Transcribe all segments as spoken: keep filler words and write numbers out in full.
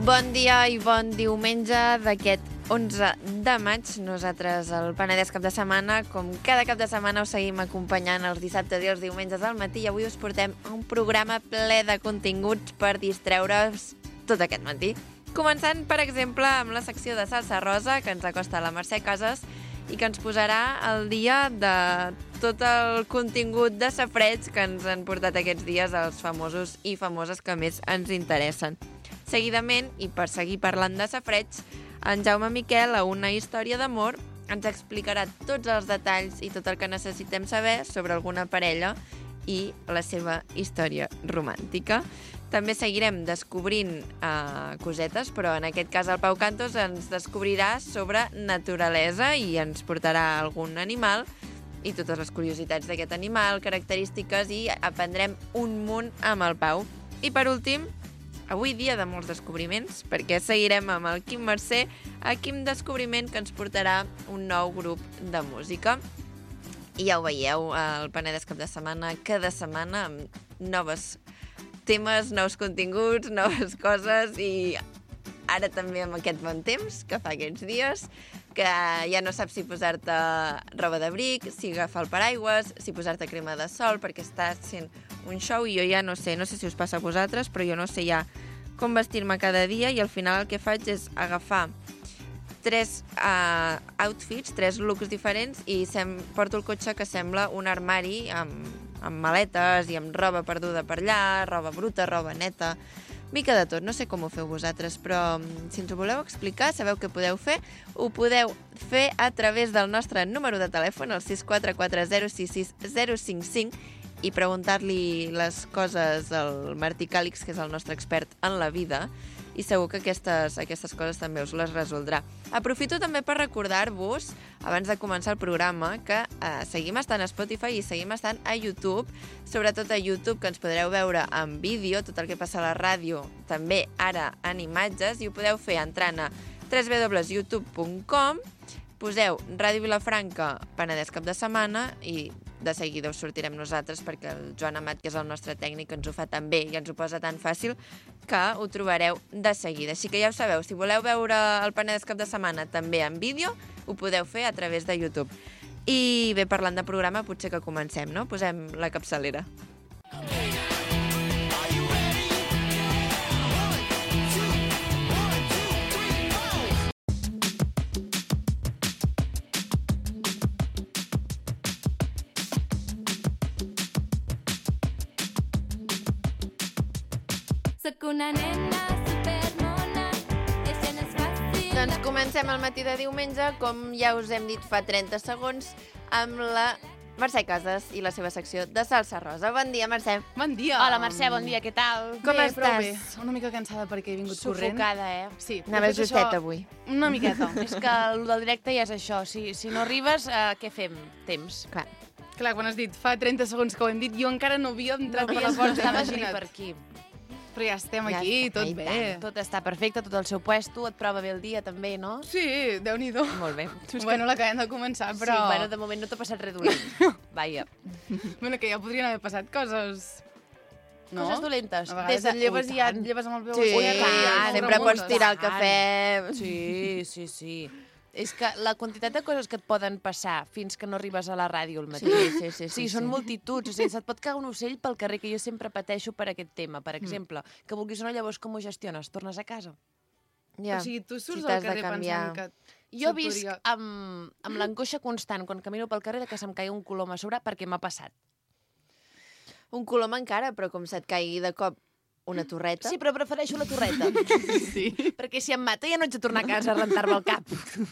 Bon dia i bon diumenge d'aquest onze de maig. Nosaltres, el Penedès Cap de Setmana, com cada cap de setmana, us seguim acompanyant els dissabtes i els diumenges al matí i avui us portem un programa ple de continguts per distreure's tot aquest matí. Començant, per exemple, amb la secció de Salsa Rosa, que ens acosta la Mercè Casas i que ens posarà al dia de tot el contingut de safareig que ens han portat aquests dies els famosos i famoses que més ens interessen. Seguidament, i per seguir parlant de safareig, en Jaume Miquel, a Una història d'amor, ens explicarà tots els detalls i tot el que necessitem saber sobre alguna parella i la seva història romàntica. També seguirem descobrint uh, cosetes, però en aquest cas el Pau Cantos ens descobrirà sobre naturalesa i ens portarà algun animal i totes les curiositats d'aquest animal, característiques, i aprendrem un munt amb el Pau. I per últim, avui dia de molts descobriments, perquè seguirem amb el Quim Mercè, a Quim Descobriment, que ens portarà un nou grup de música. I ja ho veieu, el Penedès Cap de Setmana, cada setmana, amb noves temes, nous continguts, noves coses, i ara també amb aquest bon temps que fa aquests dies, que ja no saps si posar-te roba d'abric, si agafar el paraigües, si posar-te crema de sol, perquè està sent un show i jo ja no sé, no sé si us passa a vosaltres, però jo no sé ja com vestir-me cada dia i al final el que faig és agafar tres uh, outfits, tres looks diferents i sem porto el cotxe que sembla un armari amb, amb maletes i amb roba perduda per allà, roba bruta, roba neta, mica de tot. No sé com ho feu vosaltres, però si ens ho voleu explicar, sabeu què podeu fer? Ho podeu fer a través del nostre número de telèfon, el sis quatre quatre zero sis sis zero cinc cinc, i preguntar-li les coses al Martí Càlix, que és el nostre expert en la vida, i segur que aquestes, aquestes coses també us les resoldrà. Aprofito també per recordar-vos, abans de començar el programa, que eh, seguim estant a Spotify i seguim estant a YouTube, sobretot a YouTube, que ens podreu veure en vídeo, tot el que passa a la ràdio, també ara en imatges, i ho podeu fer entrant a w w w punt youtube punt com, poseu Ràdio Vilafranca Penedès Cap de Setmana i de seguida us sortirem nosaltres, perquè el Joan Amat, que és el nostre tècnic, ens ho fa tan bé i ens ho posa tan fàcil que ho trobareu de seguida. Així que ja ho sabeu, si voleu veure el Penedès Cap de Setmana també en vídeo, ho podeu fer a través de YouTube. I bé, parlant de programa, potser que comencem, no? Posem la capçalera. Soc una nena supermona, i això no és fàcil. Doncs comencem el matí de diumenge, com ja us hem dit fa trenta segons, amb la Mercè Casas i la seva secció de Salsa Rosa. Bon dia, Mercè. Bon dia. Hola, Mercè, bon dia, què tal? Com bé, estàs? Prou bé. Una mica cansada perquè he vingut corrent. Sufocada, eh? Sí. Anaves de fet, justet això- avui. Una miqueta. És que el del directe ja és això. Si, si no arribes, eh, què fem? Temps. Clar. Clar, quan has dit fa trenta segons que ho hem dit, jo encara no havia entrat per la havies- porta, estaves ni imagina't. per aquí. Però ja estem Ja aquí, està, tot i bé. tant. Tot està perfecte, tot al seu puesto, et prova bé el dia també, no? Sí, Déu-n'hi-do. Molt bé. Bueno, l'acabem de començar, però... Sí, bueno, de moment no t'ha passat res dolent. Vaja. bueno, que ja podrien haver passat coses... No? Coses dolentes. A vegades Des de- et lleves Ui, i ja tant. et lleves amb el peu Sí, a terra i ja sempre no pots remuntes. tirar el tant. cafè. Sí, sí, sí. És que la quantitat de coses que et poden passar fins que no arribes a la ràdio al matí. Sí, sí, sí. Sí, són multituds. O sigui, se't pot caure un ocell pel carrer, que jo sempre pateixo per aquest tema. Mm. Per exemple, que vulguis o no, llavors com ho gestiones? Tornes a casa? Ja. O sigui, tu surts Si al t'has de carrer canviar. pensant que... Jo se't visc podria- amb, amb l'angoixa constant quan camino pel carrer de que se'm caigui un colom a sobre perquè m'ha passat. Un colom encara, però com se't caigui de cop una torreta... Sí, però prefereixo la torreta. Sí. Perquè si em mata ja no haig de tornar a casa a rentar-me el cap.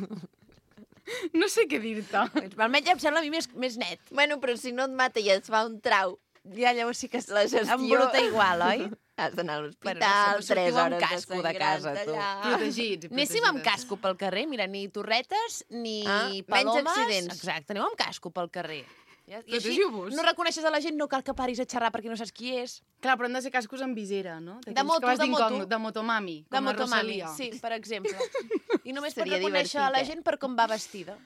No sé què dir-te. Almenys em sembla a mi més, més net. Bueno, però si no et mata i et fa un trau, Ja llavors sí que la gestió... em bruta igual, oi? Has d'anar a Bueno, l'hospital, no sé, tres sortiu amb hores casco de sangrant casa, tu. allà. Protegits. i Anéssim amb protegides. casco pel carrer, mira, ni torretes, ni Ah, menys palomes... accidents. Exacte, aneu amb casco pel carrer. I així Protegiu-vos. no reconeixes a la gent, no cal que paris a xerrar perquè no saps qui és. Clar, però han de ser cascos amb visera, no? D'aquells De moto, que vas de d'incògnit, moto. De motomami, De com la motomami, Rosalia. sí, per exemple. I només Seria per reconèixer a la divertit, eh? gent per com va vestida.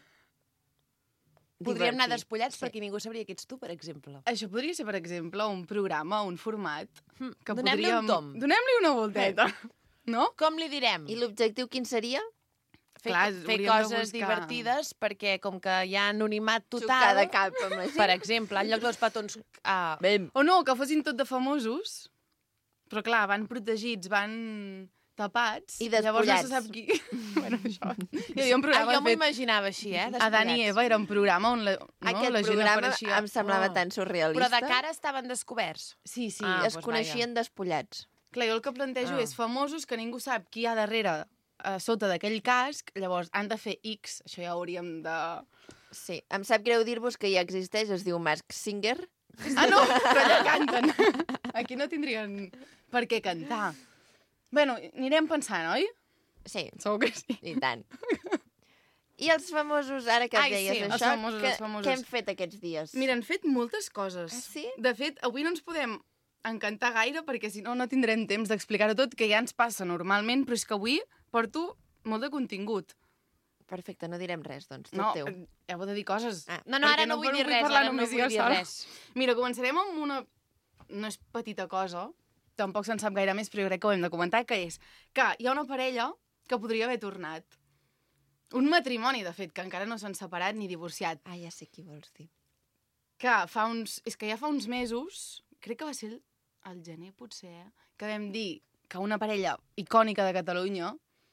Podríem anar Divertit, despullats sí. perquè ningú sabria que ets tu, per exemple. Això podria ser, per exemple, un programa, un format... Hm, Que donem-li podríem... un tom. Donem-li una volteta. no? Com li direm? I l'objectiu quin seria? Fer, Clar, fer hauríem de coses buscar- divertides, perquè com que hi ha anonimat Xocar total... de cap amb la gent. Per exemple, en lloc dels petons... Ah, Bem. O no, que fossin tot de famosos, però clar, van protegits, van tapats. I Llavors no se despullats. sap qui... bueno, això... Hi havia un ah, programa jo m'ho fet... imaginava així, eh? Adán i despullats. Eva era un programa on la, no, Aquest la gent programa apareixia... em semblava Oh. tan surrealista. Però de cara estaven descoberts. Sí, sí. Ah, es doncs coneixien despullats. Clar, jo el que plantejo Ah. és famosos que ningú sap qui hi ha darrere a sota d'aquell casc, llavors han de fer X, això ja hauríem de... Sí, em sap greu dir-vos que ja existeix, es diu Mask Singer. Ah, no, però allà canten. Aquí no tindrien per què cantar. Bueno, anirem pensant, oi? Sí, Segur que sí. i tant. I els famosos, ara que Ai, deies sí, els això, famosos, que, els famosos. què hem fet aquests dies? Mira, han fet moltes coses. Ah, sí? De fet, avui no ens podem encantar gaire perquè si no, no tindrem temps d'explicar-ho tot, que ja ens passa normalment, però és que avui porto molt de contingut. Perfecte, no direm res, doncs, tot No, teu. heu de dir coses. Ah. No, no, Perquè ara no, vull dir vull res, parlar ara no només vull jo dir sola. res. Mira, començarem amb una... No és petita cosa, tampoc se'n sap gaire més, però jo crec que ho hem de comentar, que és que hi ha una parella que podria haver tornat. Un matrimoni, de fet, que encara no s'han separat ni divorciat. Ah, ja sé qui vols dir. Que fa uns... És que ja fa uns mesos, crec que va ser el, el gener, potser, eh? Que vam dir que una parella icònica de Catalunya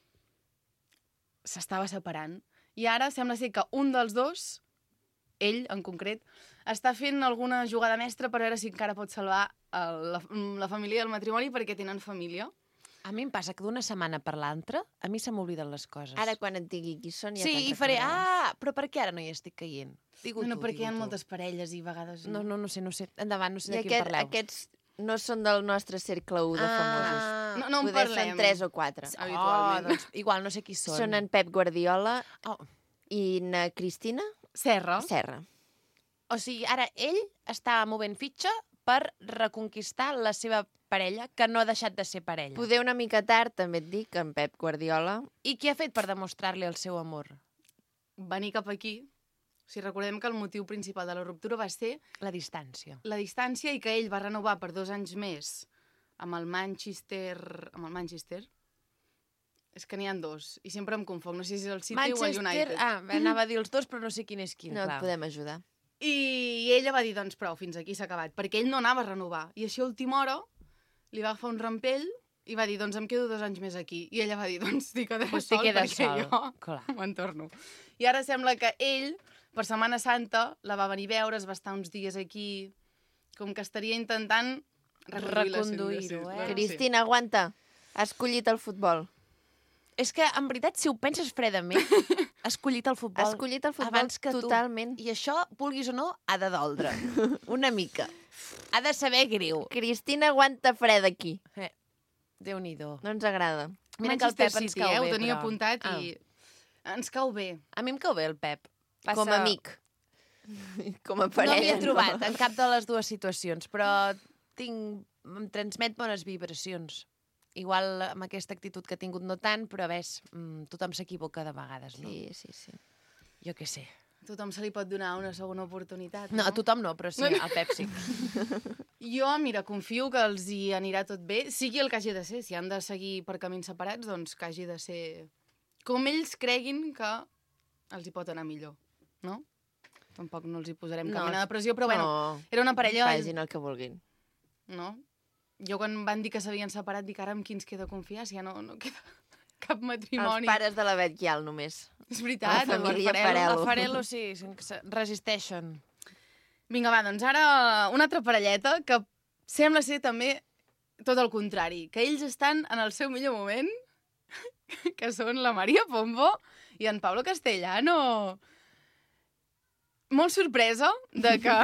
s'estava separant. I ara sembla ser que un dels dos, ell en concret, està fent alguna jugada mestra per veure si encara pot salvar el, la, la família i el matrimoni perquè tenen família. A mi em passa que d'una setmana per l'altra, a mi se m'obliden les coses. Ara, quan et digui qui són, ja Sí, te'n i faré, recordaràs. ah, però per què ara no hi estic caient? Digue-ho Bueno, tu, perquè hi ha digue-ho tu. moltes parelles i a vegades... No, no, no sé, no sé. Endavant, no sé I de qui aquest, em parleu. aquests no són del nostre cercle u de famosos. Ah, No, no en Poder parlem. són tres o quatre. Sí. habitualment. Oh, doncs igual no sé qui són. Són en Pep Guardiola Oh. i na Cristina Serra. Serra. O sigui, ara ell està movent fitxa per reconquistar la seva parella, que no ha deixat de ser parella. Poder una mica tard, també et dic, en Pep Guardiola. I què ha fet per demostrar-li el seu amor? Venir cap aquí. O sigui, recordem que el motiu principal de la ruptura va ser La distància. la distància i que ell va renovar per dos anys més amb el Manchester... Amb el Manchester? És que n'hi ha dos, i sempre em confonc. No sé si és el City o el United. Ah, anava a dir els dos, però no sé quin és quin, No clar. et podem ajudar. I ella va dir, doncs prou, fins aquí s'ha acabat, perquè ell no anava a renovar. I així a última hora li va agafar un rampell i va dir, doncs em quedo dos anys més aquí. I ella va dir, doncs t'hi quedaràs Pues t'hi sol, quedes perquè sol, jo clar. me'n torno. I ara sembla que ell, per Setmana Santa, la va venir a veure, es va estar uns dies aquí, com que estaria intentant reconduir la Reconduir-ho, situació. eh? Cristina, aguanta. Ha escollit el futbol. És que, en veritat, si ho penses fredament, ha escollit el futbol Ha escollit el futbol abans que totalment. tu. I això, vulguis o no, ha de doldre. Una mica. Ha de saber greu. Cristina aguanta fred aquí. Eh, Déu-n'hi-do. No ens agrada. Mira que el Manchester Pep ens City, cau eh? bé, Ho tenia però- apuntat Ah. i ens cau bé. A mi em cau bé el Pep. Passa... Com a amic. Com a No parella. m'hi he trobat en cap de les dues situacions, però tinc... em transmet bones vibracions. Igual amb aquesta actitud que ha tingut no tant, però ves, mm, tothom s'equivoca de vegades, no? Sí, sí, sí. Jo què sé. A tothom se li pot donar una segona oportunitat, No, no? a tothom no, però sí, al Pep sí. Jo, mira, confio que els hi anirà tot bé, sigui el que hagi de ser. Si han de seguir per camins separats, doncs que hagi de ser com ells creguin que els hi pot anar millor, no? Tampoc no els hi posarem No, cap mena de pressió, però bueno, no, era una parella... facin el que vulguin. No? Jo quan van dir que s'havien separat, dic ara amb qui ens queda confiar, si ja no, no queda cap matrimoni. Els pares de la Bet Guial, només. És veritat, La amb família el Farelo. Farelo. El Farelo sí, se- resisteixen. Vinga, va, doncs ara una altra parelleta que sembla ser també tot el contrari, que ells estan en el seu millor moment, que són la Maria Pombo i en Pablo Castellano. Molt sorpresa de que...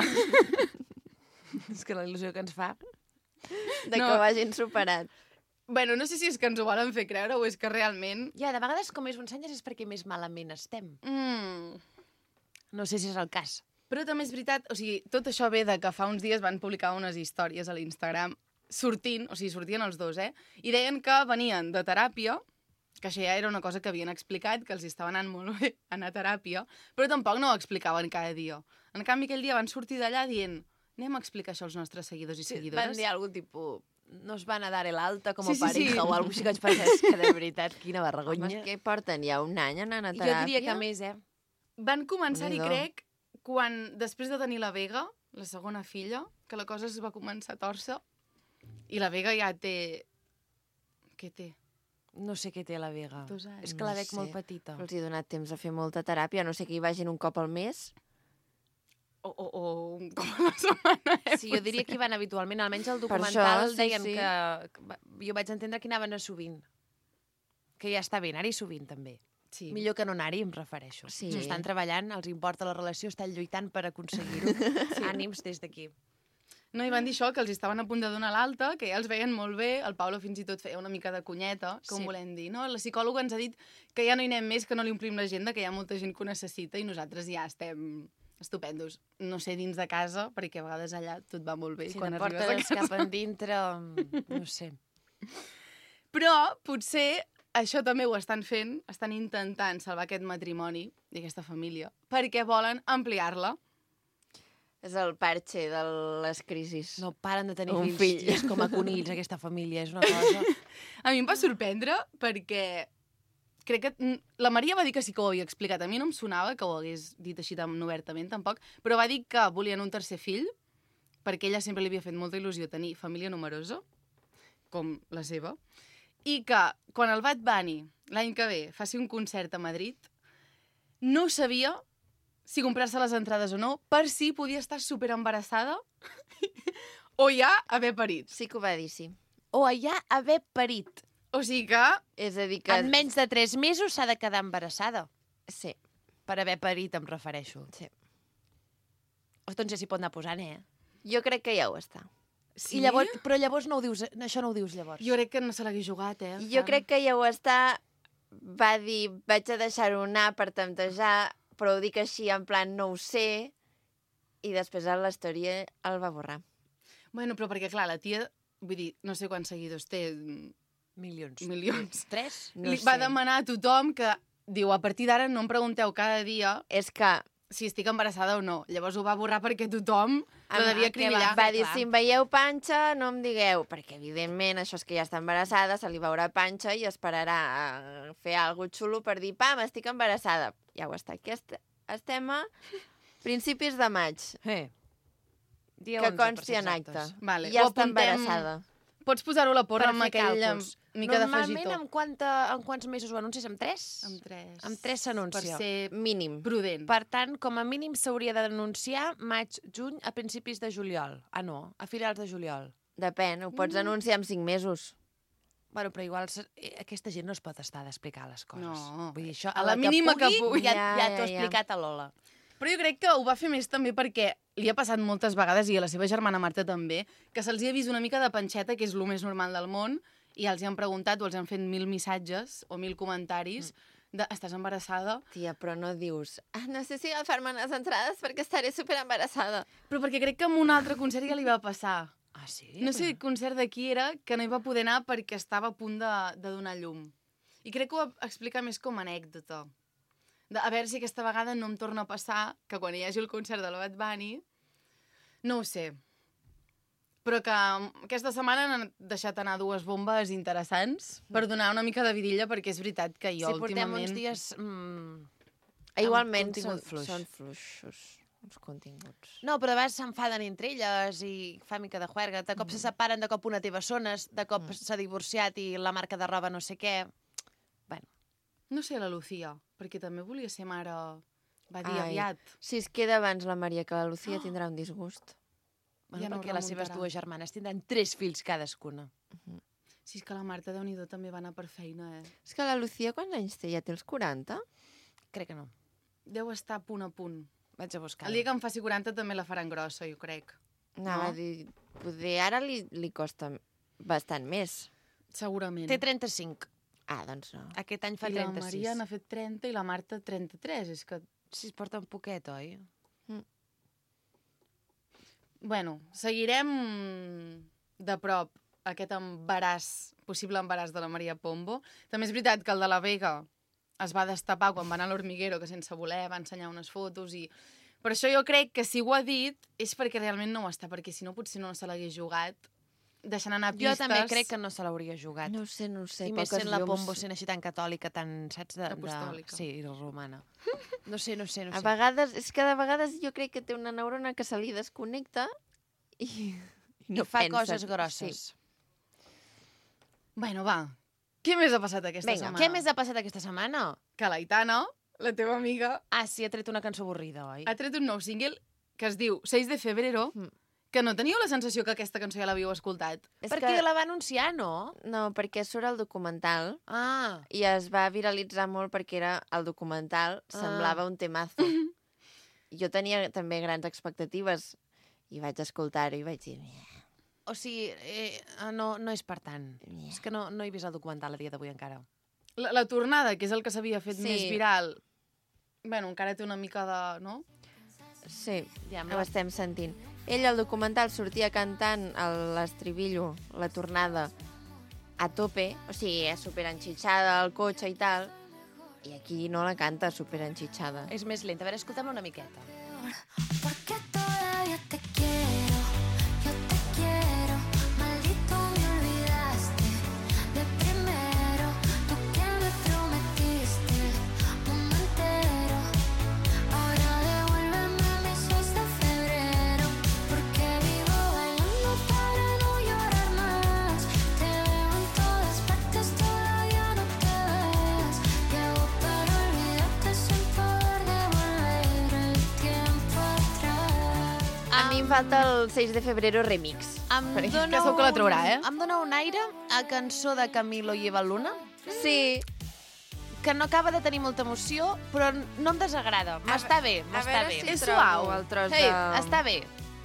És que la il·lusió que ens fa... De No. que ho hagin superat. bueno, no sé si és que ens ho volen fer creure o és que realment... Ja, de vegades, com més bons anys, és perquè més malament estem. Mm, No sé si és el cas. Però també és veritat, o sigui, tot això ve de que fa uns dies van publicar unes històries a l'Instagram sortint, o sigui, sortien els dos, eh? I deien que venien de teràpia, que això ja era una cosa que havien explicat, que els estava anant molt bé anar a teràpia, però tampoc no ho explicaven cada dia. En canvi, aquell dia van sortir d'allà dient anem a explicar això als nostres seguidors i Sí, seguidores. van dir algun tipus... no es van a dar el alta com a Sí, sí, sí. pareja o alguna cosa així que vaig pensar, és que de veritat, quina Home, vergonya. és que porten ja un any anant a Jo teràpia. diria que més, eh? Van començar-hi, Déu-n'hi-do. crec, quan, després de tenir la Vega, la segona filla, que la cosa es va començar a tòrcer, i la Vega ja té... Què té? No sé què té la Vega. Dos anys. És que la No veig sé. molt petita. Però els hi he donat temps a fer molta teràpia, a no sé que hi vagin un cop al mes. O, o, o un cop a la setmana, eh? Sí, jo diria que hi van habitualment, almenys al Per documental això, sí, deien sí. que, que... va- Jo vaig entendre que anaven a sovint. Que ja està bé anar-hi sovint, també. Sí. Millor que no anar-hi, em refereixo. Sí. Si estan treballant, els importa la relació, estan lluitant per aconseguir-ho. Sí. Ànims des d'aquí. No, i van dir això, que els estaven a punt de donar l'alta, que ja els veien molt bé. El Paulo fins i tot feia una mica de cunyeta, com Sí. volem dir. No? La psicòloga ens ha dit que ja no hi anem més, que no li omplim l'agenda, que hi ha molta gent que ho necessita i nosaltres ja estem estupendos. No sé, dins de casa, perquè a vegades allà tot va molt bé. i Si quan te arribes a portes casa... cap endintre, no sé. Però potser això també ho estan fent, estan intentant salvar aquest matrimoni i aquesta família, perquè volen ampliar-la. És el parche de les crisis. No paren de tenir Un fills, fill. fills com a conills, aquesta família. És una cosa... A mi em va sorprendre perquè crec que mm, la Maria va dir que sí que ho havia explicat. A mi no em sonava que ho hagués dit així tan obertament, tampoc, però va dir que volien un tercer fill perquè ella sempre li havia fet molta il·lusió tenir família numerosa, com la seva, i que quan el Bad Bunny l'any que ve faci un concert a Madrid, no sabia si comprar-se les entrades o no, per si podia estar superembarassada o ja haver parit. Sí que ho va dir, sí. O allà haver parit. O sigui que És a dir que... En menys de tres mesos s'ha de quedar embarassada. Sí, Per haver parit, em refereixo. sí. Doncs ja s'hi pot anar posant, eh? Jo crec que ja ho està. sí. I llavors, però llavors no ho dius, això no ho dius llavors. Jo crec que no se l'hagués jugat, eh? Jo crec que ja ho està. Va dir, vaig a deixar-ho anar per temptejar, però ho dic així en plan no ho sé, i després a la història el va borrar. Bueno, però perquè, clar, la tia, vull dir, no sé quants seguidors té, Milions. milions. Tres? No Li sé. va demanar a tothom que, diu, a partir d'ara no em pregunteu cada dia És que si estic embarassada o no. Llavors ho va borrar perquè tothom la devia que acribillar. va dir, clar. si em veieu panxa, no em digueu, perquè evidentment això és que ja està embarassada, se li veurà panxa i esperarà a fer alguna xulo per dir, pam, estic embarassada. Ja ho està. Aquí est estem a principis de maig, Eh. Dia que onze, per consti ser en acte. exactes. Vale, Ja ho està apuntem. embarassada. Pots posar-ho a la porra Per amb fer aquell càlculs. mica Normalment, d'afegitó. amb, quanta, amb quants mesos ho anuncies? Amb tres? Amb tres. Amb tres s'anuncia. Per ser Mínim. prudent. Per tant, com a mínim s'hauria de denunciar maig, juny, a principis de juliol. Ah, no, a finals de juliol. Depèn, ho pots anunciar en cinc mesos. Bueno, però igual se- eh, aquesta gent no es pot estar d'explicar les coses. No. Vull dir, això, A la mínima que pugui. Ja, Ja, ja, ja, t'ho ha ja. explicat a Lola. Però jo crec que ho va fer més també perquè li ha passat moltes vegades, i a la seva germana Marta també, que se'ls hi ha vist una mica de panxeta, que és el més normal del món, i els hi han preguntat o els han fet mil missatges o mil comentaris de estàs embarassada? Tia, però no dius, ah, no sé si agafar-me les entrades perquè estaré superembarassada. Però perquè crec que amb un altre concert ja li va passar. Ah, sí? No sé quin concert de qui era, que no hi va poder anar perquè estava a punt de, de donar llum. I crec que ho va explicar més com a anècdota. De, a veure si aquesta vegada no em torna a passar que quan hi hagi el concert de la Bad Bunny, no ho sé. Però que aquesta setmana han deixat anar dues bombes interessants per donar una mica de vidilla, perquè és veritat que jo Sí, portem últimament... uns dies... Mm, Igualment contingut són, fluix. són fluixos els continguts. no, però de vegades s'enfaden entre elles i fa mica de juerga. De cop mm. se separen, de cop una té bessones, de cop mm. s'ha divorciat i la marca de roba no sé què. Bueno, No sé, la Lucía, perquè també volia ser mare... Va dir Ai. aviat. Si es queda abans la Maria que la Lucía tindrà un disgust. bueno Ja no perquè les seves remuntarà. dues germanes tindran tres fills cadascuna. Si és que la Marta, Déu-n'hi-do, també va anar per feina, eh? És que la Lucía quants anys té? Ja té els quaranta? Crec que no. Deu estar a punt a punt. Vaig a buscar. El dia que em faci quaranta també la faran grossa, jo crec. Anava No? a dir, poder ara li, li costa bastant més. Segurament. Té trenta-cinc. Ah, doncs no. Aquest any fa I la trenta-sis. Maria n'ha fet trenta i la Marta trenta-tres. És que, Sí, es porta un poquet, oi? bueno, seguirem de prop aquest embaràs, possible embaràs de la Maria Pombo. També és veritat que el de la Vega es va destapar quan va anar a l'Hormiguero, que sense voler va ensenyar unes fotos i... Per això jo crec que si ho ha dit és perquè realment no ho està, perquè si no potser no se l'hagués jugat deixant anar Jo pistes. també crec que no se l'hauria jugat. No ho sé, no ho sé. I més poques sent la llums. Pombo, sent així tan catòlica, tan, saps? De, de... Apostòlica. Sí, i romana. No sé, no sé, no A sé. vegades, és que de vegades jo crec que té una neurona que se li desconnecta i, I no fa pensa. coses grosses. Sí. Bueno, va. Què més ha passat aquesta Vinga, setmana? Què més ha passat aquesta setmana? Que l'Aitana, la teva amiga, Ah, sí, ha tret una cançó avorrida, oi? ha tret un nou single que es diu seis de febrero, Mm. que no teníeu la sensació que aquesta cançó ja l'havíeu escoltat. És Perquè que... la va anunciar, no? No, perquè surt el documental Ah, i es va viralitzar molt perquè era el documental, Ah. semblava un temazo. Jo tenia també grans expectatives i vaig escoltar-ho i vaig dir... o sigui, eh, no, no és per tant. Yeah. És que no, no he vist el documental a dia d'avui encara. La, la tornada, que és el que s'havia fet Sí. més viral, bueno, encara té una mica de... no? Sí, Ja, ho estem sentint. Ell al documental sortia cantant el- l'estribillo, la tornada, a tope, o sigui, és superenxitxada al cotxe i tal, i aquí no la canta superenxitxada. És més lenta. A veure, escoltem-la una miqueta. Porque todavía te quiero, yo te quiero, maldito me olvidaste de primero, tú que me prometiste el mundo entero, ahora devuélveme mi seis de febrero, porque vivo bailando para no llorar más, te veo en todas partes, todavía no te ves, llego para olvidarte sin poder devolver el tiempo atrás. A mi em falta el seis de febrero remix. Em Perquè dona que segur que la un- traurà, eh? Em dona un aire a cançó de Camilo i Eva Luna, Sí, que no acaba de tenir molta emoció, però no em desagrada. M'està bé, a m'està veure bé. si És trobo suau. el tros Hey, de... està bé.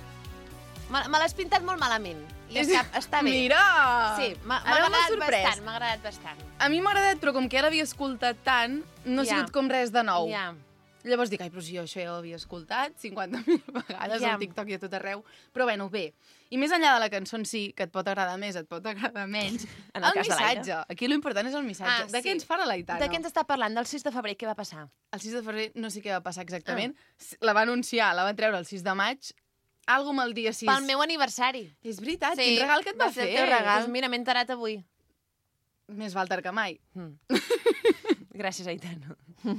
Me, me l'has pintat molt malament. I està, està bé. Mira! Sí, m'ha m'ha Ara m'ha agradat sorprès. bastant, m'ha agradat bastant. A mi m'ha agradat, però com que ja l'havia escoltat tant, no ha Ja. sigut com res de nou. Ja. Llavors dic, ai, però si jo això ja ho havia escoltat cinquanta mil vegades Ja. al TikTok i a tot arreu. Però bueno, bé. I més enllà de la cançó en si, que et pot agradar més, et pot agradar menys, En el el cas de l'Aire. missatge. Aquí l'important és el missatge. Ah, de què sí. ens parla l'Aitana? De què ens està parlant? Del sis de febrer, què va passar? El sis de febrer no sé què va passar exactament. La va anunciar, la va treure el sis de maig. Algo amb el dia sis. Pel meu aniversari. És veritat, Sí, quin regal que et va, va ser el fer. teu regal. Doncs mira, m'he enterat avui. Més val tard que mai. Mm. Gràcies, Aitana.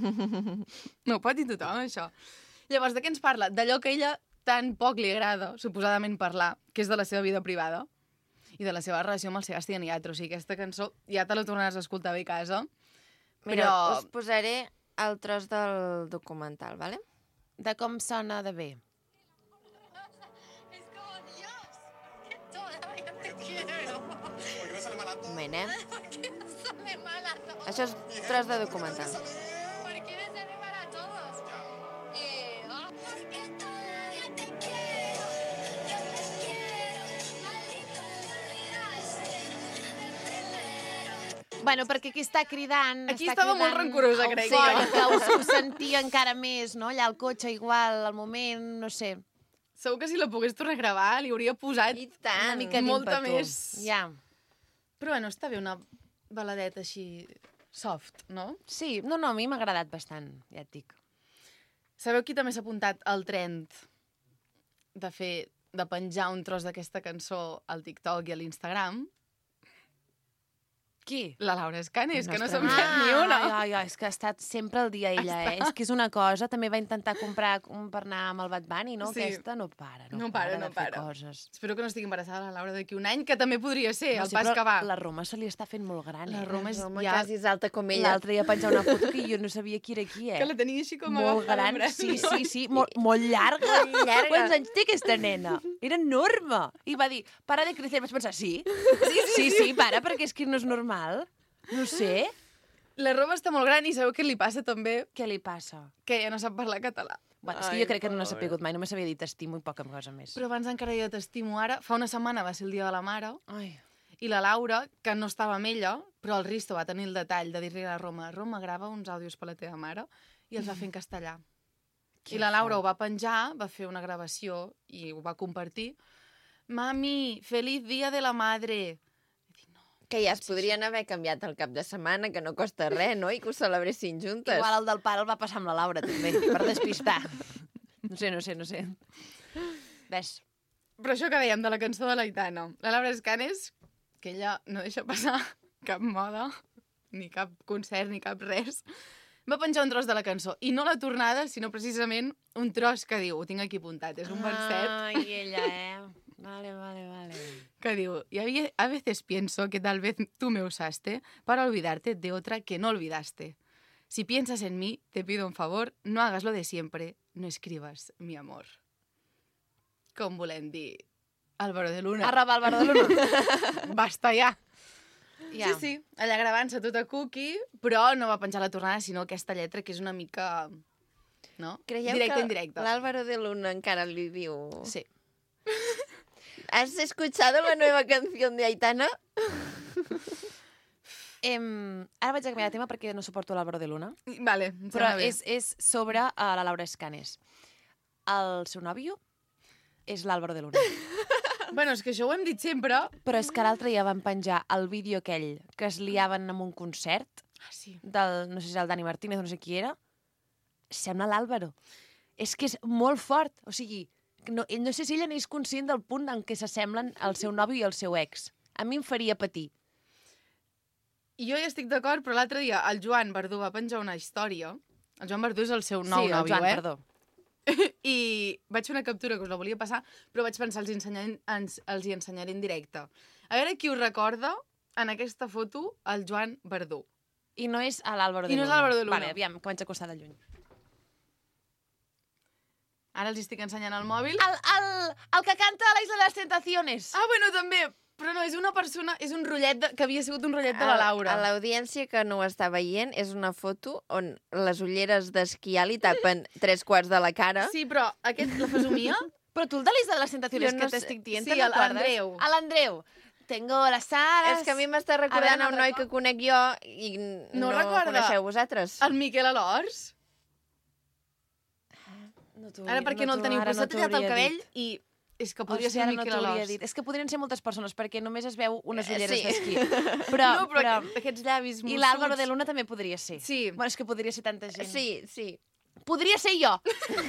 No ho pot dir tothom, això. Llavors, de què ens parla? D'allò que a ella tan poc li agrada, suposadament, parlar, que és de la seva vida privada i de la seva relació amb el Sebastián Yatra. O sigui, aquesta cançó ja te la tornaràs a escoltar bé a casa. Mira, Però... us posaré el tros del documental, ¿vale? De com sona de bé. Es como, Dios, que todavía te quiero. Un moment, eh? Porque no sale mal a todos. Això és tros de documental. ¿Por qué no sale mal a todos? Eh, oh. Porque todavía te quiero, yo te quiero, maldito me olvidaste de primero. Bueno, perquè aquí està cridant... Aquí està estava molt cridant rancorosa, a un crec coll, jo. que ho, ho sentia encara més, no? Allà al cotxe, igual, al moment, no sé. Segur que si la pogués tornar a gravar li hauria posat... I tant. Una mica molta d'ímpetu. més. Ja. Però bueno, està bé una baladeta així soft, no? Sí, no, no, a mi m'ha agradat bastant, ja et dic. Sabeu qui també s'ha apuntat al trend de fer, de penjar un tros d'aquesta cançó al TikTok i a l'Instagram? Qui? La Laura Escanes, La que no nostra se'n amiga. perd ni una. Ai, ai, ai, és que ha estat sempre al dia ella, eh? És que és una cosa, també va intentar comprar un per anar amb el Bad Bunny, no? Sí. Aquesta no para, no, No para, de no fer para. coses. Espero que no estigui embarassada la Laura d'aquí un any, que també podria ser, No el sé, pas però que va. La Roma se li està fent molt gran, La eh? Roma és Roma ja... quasi és alta com ella. L'altre dia penjar una foto que jo no sabia qui era qui, eh? Que la tenia així com Molt agafada gran, en braç, sí, no? sí, sí, molt, molt llarga. Molt llarga. Quants anys té aquesta nena? Era enorme. I va dir, para de crecer. Vaig pensar, sí? Sí, sí, sí, sí, para, perquè és que no és normal. No sé. La Roma està molt gran i sabeu què li passa també? Què li passa? Que ja no sap parlar català. Bueno, és que Ai, jo crec que no n'ha pobra. sapigut mai, només sabia dir t'estimo i poca cosa més. Però abans encara ja t'estimo ara. Fa una setmana va ser el dia de la mare Ai, i la Laura, que no estava amb ella, però el Risto va tenir el detall de dir-li a la Roma Roma, grava uns àudios per la teva mare, i els va fer en castellà. I la Laura ho va penjar, va fer una gravació i ho va compartir. Mami, feliz dia de la madre. Que ja es podrien haver canviat el cap de setmana, que no costa res, no? I que ho celebressin juntes. igual el del pare el va passar amb la Laura, també, per despistar. No sé, no sé, no sé. Ves. Però això que dèiem de la cançó de l'Aitana. La Laura Escanes, que ella no deixa passar cap moda, ni cap concert, ni cap res, va penjar un tros de la cançó. I no la tornada, sinó precisament un tros que diu, ho tinc aquí apuntat, és un verset. Ai, ella, eh? Vale, vale, vale. Que diu, y a a veces pienso que tal vez tú me usaste para olvidarte de otra que no olvidaste. Si piensas en mí, te pido un favor, no hagas lo de siempre, no escribas mi amor. Com volem dir, Álvaro de Luna. Arroba Álvaro de Luna. Basta ja. Ja. Sí, sí, allà gravant-se tot a cookie, però no va penjar la tornada, sinó aquesta lletra que és una mica... No? Creieu Directe, que indirecte. l'Álvaro de Luna encara li diu... Sí. ¿Has escuchado la nueva canción de Aitana? Em, ara vaig a canviar de tema perquè no suporto l'Álvaro de Luna. Vale, em Però sembla bé. és, és sobre uh, la Laura Escanes. El seu nòvio és l'Álvaro de Luna. Bueno, és que això ho hem dit sempre. Però és que l'altre dia van penjar el vídeo aquell que es liaven en un concert Ah, sí. del, no sé si era el Dani Martínez o no sé qui era. Sembla l'Álvaro. És que és molt fort. O sigui, no, no sé si ella n'és conscient del punt en què s'assemblen el seu nòvio i el seu ex. A mi em faria patir. I jo hi estic d'acord, però l'altre dia el Joan Verdú va penjar una història. El Joan Verdú és el seu nou sí, el nòvio, Joan, eh? perdó. I vaig fer una captura que us la volia passar, però vaig pensar, els, ensenyaré, ens, els hi ensenyaré en directe. A veure qui us recorda en aquesta foto el Joan Verdú. I no és l'Álvaro de I Luna. no és l'Álvaro de Luna. Vale, aviam, que vaig acostar de lluny. Ara els estic ensenyant el mòbil. El, el, el que canta a la Isla de les Tentaciones. Ah, bueno, també. Però no, és una persona, és un rotllet de, que havia sigut un rotllet de la Laura. A l'audiència que no ho està veient, és una foto on les ulleres d'esquiar li tapen tres quarts de la cara. Sí, però aquest, la fesomia... Però tu el de l'Isla de les Tentaciones Jo que no sé. t'estic dient, Sí, te'n recordes? l'Andreu. A l'Andreu. Tengo las alas... És que a mi m'està recordant no a un noi record- que conec jo i n- No no, recorda. coneixeu vosaltres. El Miquel Alors. No Ara perquè no, el teniu, però s'ha tallat el cabell i és que podria Hòstia, ser ara el no Miquel t'ho hauria Alors. dit. És que podrien ser moltes persones, perquè només es veu unes Eh, ulleres sí. d'esquí. Però, No, però, però... aquest, aquests llavis I mussuts... l'Álvaro de Luna també podria ser. Sí. Bueno, és que podria ser tanta gent. Sí, sí. Podria ser jo.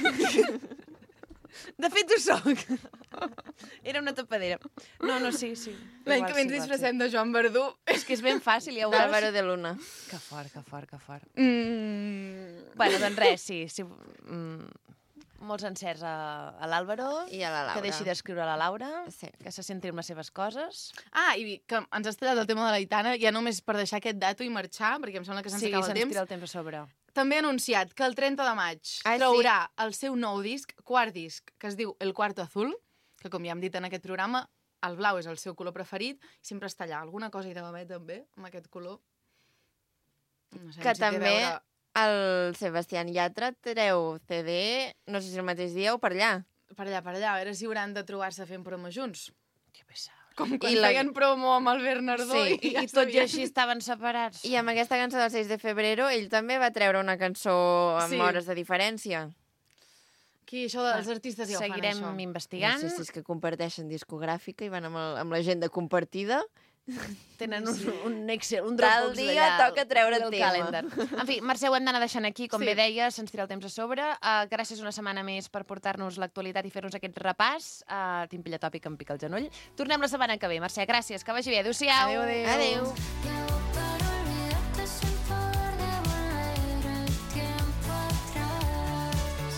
De fet, ho soc. Era una tapadera. No, no, sí, sí. L'any Igual que ve ens sí, igual disfressem de Joan Verdú. És que és ben fàcil, ja ho veus. D'Álvaro de Luna. Que fort, que fort, que fort. Mm. Bueno, doncs res, sí. sí mm, molts encerts a, a l'Àlvaro. I a la Laura. Que deixi d'escriure a la Laura. Sí. Que se centri en les seves coses. Ah, i que ens has tallat el tema de l'Aitana, ja només per deixar aquest dato i marxar, perquè em sembla que se'ns Sí, acaba se'ns el temps. tira el temps a sobre. També ha anunciat que el trenta de maig Ah, sí? traurà el seu nou disc, quart disc, que es diu El Cuarto Azul, que com ja hem dit en aquest programa, el blau és el seu color preferit, i sempre està allà. Alguna cosa hi deu haver també, amb aquest color. No sé Que si té a també veure... el Sebastián Yatra treu C D, no sé si el mateix dia o per allà. Per allà, per allà, a veure si hauran de trobar-se fent promo junts. Que pesat. Com quan I la- feien promo amb el Bernardó. Sí, i, I, ja i tot i sabien. així estaven separats. I amb aquesta cançó del seis de febrero, ell també va treure una cançó amb Sí. hores de diferència. Aquí, això dels artistes ja ho fan, Seguirem això. investigant. No sé si és que comparteixen discogràfica i van amb, el, amb l'agenda compartida. Tenen un, un Excel, un Tal Dropbox dia d'allà, toca treure del tema. calendar. En fi, Mercè, ho hem d'anar deixant aquí. Com Sí. bé deia, se'ns tira el temps a sobre. Uh, gràcies una setmana més per portar-nos l'actualitat i fer-nos aquest repàs. Uh, Tinc pilla tòpic que em pica el genoll. Tornem la setmana que ve. Mercè, gràcies. Que vagi bé. Adéu-siau. Adéu, adéu. Adéu. Llevo para olvidarte sin poder devolver el tiempo atrás.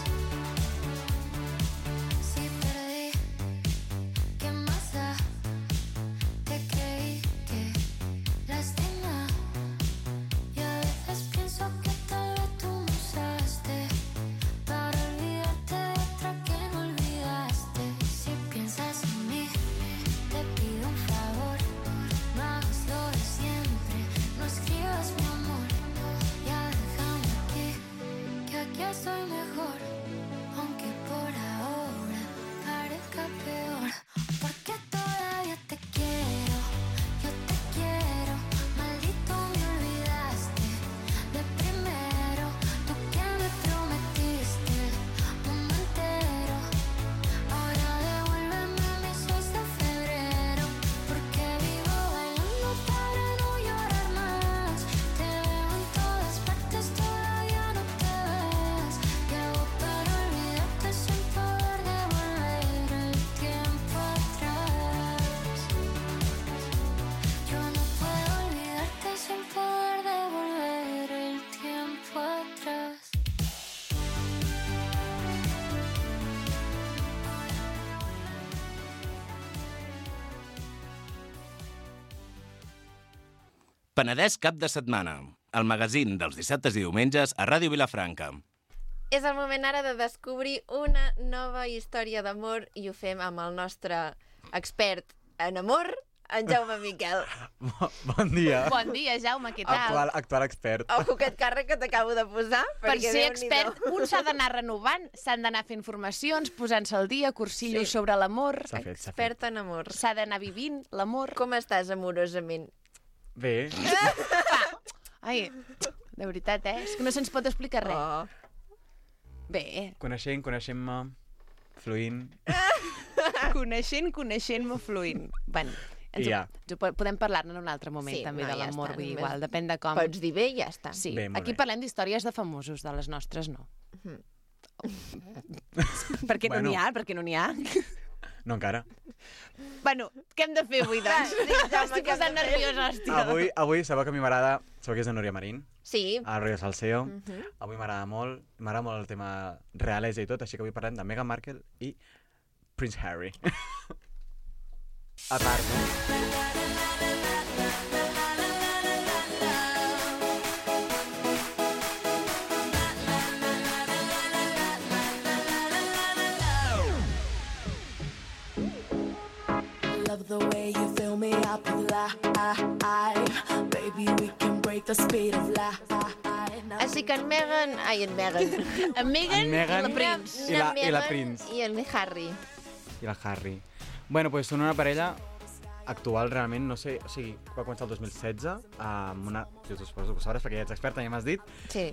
Si perdí, ¿qué más da? Te creí que lastima. Y a veces pienso que tal vez tú me usaste para olvidarte de otra que no olvidaste. Si piensas en mí, te pido un favor. No hagas lo de siempre, no escribas mi amor. Ya déjame aquí, que aquí estoy mejor. Aunque por ahora parezca peor. Porque todavía te quiero, yo te quiero. Maldito me olvidaste de primero. Tú que me prometiste el mundo entero. Ahora devuélveme mi seis de febrero. Porque vivo bailando para no llorar más. Te veo en todas partes, todavía no te ves. Llevo Penedès cap de setmana, el magazín dels dissabtes i diumenges a Ràdio Vilafranca. És el moment ara de descobrir una nova història d'amor i ho fem amb el nostre expert en amor, en Jaume Miquel. Bon dia. Bon dia, Jaume, què tal? Actual, actual expert. Ojo aquest càrrec que t'acabo de posar. Per perquè ser Déu-n'hi-do. expert, un s'ha d'anar renovant, s'han d'anar fent formacions, posant-se al dia, cursillos Sí. sobre l'amor, S'ha fet, s'ha fet. Expert en amor. s'ha d'anar vivint l'amor. Com estàs amorosament? Bé. Ai, de veritat, eh? És que no se'ns pot explicar res. Oh. Bé, Coneixent, coneixent-me, fluint. coneixent, coneixent-me, fluint. Bueno, ens I ja. ho, ens ho po- podem parlar-ne en un altre moment, Sí, també, no, de ja l'amor, està, vull dir, només igual, depèn de com. Pots dir bé i ja està. Sí, Bé, molt aquí bé. parlem d'històries de famosos, de les nostres no. Mhm. Per què no Bueno. n'hi ha? Per què no n'hi ha? No encara. Bueno, què hem de fer avui, doncs? Sí, Jaume, Estic què hem posant de fer? nerviosa, hòstia. Avui, avui sabeu que a mi m'agrada... Sabeu que és de Núria Marín, Sí. a Rio Salseo. Mhm. Avui m'agrada molt, m'agrada molt el tema realesa i tot, així que avui parlem de Meghan Markle i Prince Harry. A part, no? Love the way you fill me up with life. Baby, we can break the speed of light. Així que en Meghan... Ai, en Meghan. En Meghan, En Meghan i la Prince. I la- En i la Meghan Prince. I el Harry. I la Harry. Bueno, doncs són una parella actual realment, no sé, o sigui, va començar el dos mil setze amb una, si us suposo que ho sabràs perquè ja ets experta, ja m'has dit, Sí.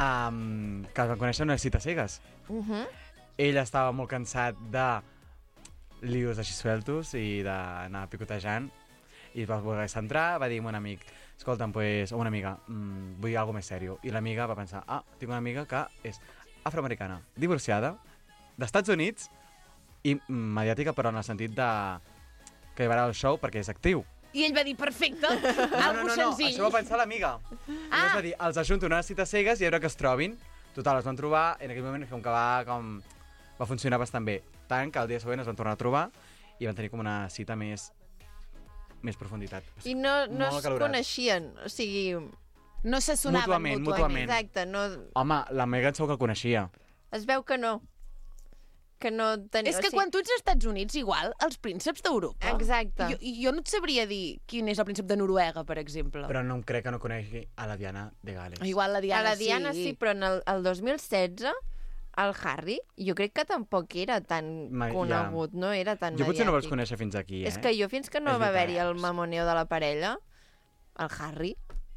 um, que es van conèixer en unes cites cegues. Uh -huh. Ell estava molt cansat de lios així sueltos i d'anar picotejant i es va voler centrar, va dir a un amic escolta'm, pues, o una amiga, mmm, vull alguna més sèrio. I l'amiga va pensar, ah, tinc una amiga que és afroamericana, divorciada, d'Estats Units i mm, mediàtica, però en el sentit de que llevarà el show perquè és actiu. I ell va dir, perfecte, No, algo no, no, no, senzill. això va pensar l'amiga. Ah. Es va dir, els ajunto unes cites cegues i a veure que es trobin. Total, es van trobar, en aquell moment com que va, com, va funcionar bastant bé. Tant que el dia següent es van tornar a trobar i van tenir com una cita més més profunditat. I no, no Molt es acalorats. coneixien, o sigui... No se sonaven Mútuament, mútuament. mútuament. Exacte, no... Home, la Meghan segur que el coneixia. Es veu que no. Que no tenia... És que quan tu ets als Estats Units, igual, els prínceps d'Europa... Exacte. Jo, jo no et sabria dir quin és el príncep de Noruega, per exemple. Però no em crec que no conegui a la Diana de Gales. Igual la Diana, A la Diana sí, però en el, el dos mil setze el Harry jo crec que tampoc era tan Ma- ja. conegut, no era tan Jo potser no vols mediàtic. conèixer fins aquí, eh? És que jo fins que no És va veritat. haver-hi el mamoneo de la parella, el Harry...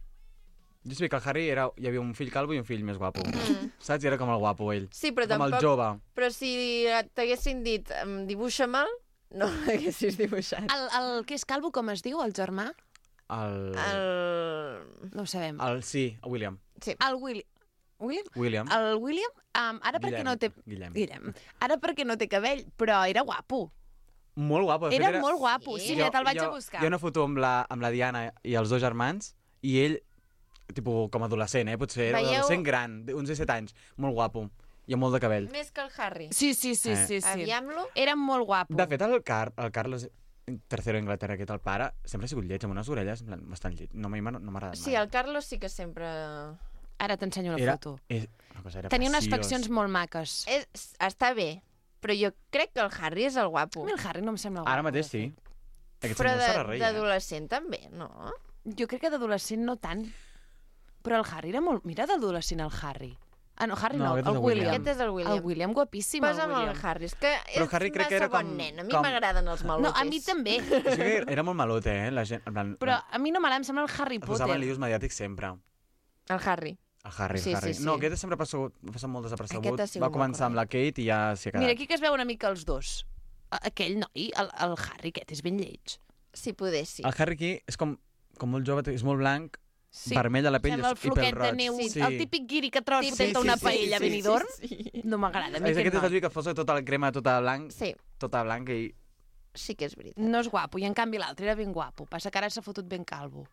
Jo sabia que el Harry era, hi havia un fill calvo i un fill més guapo. Saps? I era com el guapo, ell. Sí, però com tampoc... el jove. Però si t'haguessin dit em, dibuixa-me'l, no l'haguessis dibuixat. El, el que és calvo, com es diu, el germà? El... El... No ho sabem. el sí, el William. Sí. El William. William? William. El William, um, ara perquè Guillem, no té... Guillem. Guillem. Ara perquè no té cabell, però era guapo. Molt guapo. de fet, Era molt guapo. Sí. Sí, mira, te'l vaig jo, a buscar. Hi ha una foto amb la, amb la Diana i els dos germans, i ell, tipus, com adolescent, eh? Potser era Veieu? adolescent gran, uns disset anys. Molt guapo. I amb molt de cabell. Més que el Harry. Sí, sí, sí, Eh. sí, sí. Aviam-lo. Era molt guapo. De fet, el, Car el Carles tercero d'Inglaterra, aquest el pare, sempre ha sigut lleig, amb unes orelles en plan, bastant lleig. No, a mi m'ha- no m'ha agradat Sí, mai. el Carlos sí que sempre... Ara t'ensenyo una Era, foto. és, una cosa, era Tenia unes preciós. faccions molt maques. És, està bé, però jo crec que el Harry és el A guapo. mi el Harry no em sembla guapo. Ara mateix de sí. fet. Aquest Però senyor serà de- rei, eh? d'adolescent també, no? Jo crec que d'adolescent no tant. Però el Harry era molt... Mira d'adolescent el Harry. Ah, no, Harry No, no, aquest és el el William. William. Aquest és el William. El William, guapíssim, el Posa'm el William. Harry, és que Però és Harry crec que massa era com- bon nen. A mi com- m'agraden els malotes. No, a mi també. O sigui, era molt malote, eh? La gent, en plan, Però a mi no m'agrada, em sembla el Harry es posaven Potter. líos mediàtics sempre. El Harry. El Harry, Sí, el Harry. sí, sí. No, aquest sempre ha passat, ha passat molt desapercebut. Aquest ha sigut Va molt començar amb la Kate i ja s'hi ha quedat. Mira, aquí que es veu una mica els dos. A- Aquell noi, el, el Harry, aquest és ben lleig. Si poguessi. El Harry aquí és com, com molt jove, és molt blanc, Sí. vermell a la pell Sembla el i pèl floquet roig. de neu, Sí. el típic guiri que trobes Sí, fotent sí, a una sí, paella a sí, Benidorm. sí, sí. No m'agrada, a mi És aquest aquest és el noi. que posa tota la crema, tota blanc, Sí, tota blanca i... sí que és veritat. No és guapo, i en canvi l'altre era ben guapo. Passa que ara s'ha fotut ben calvo.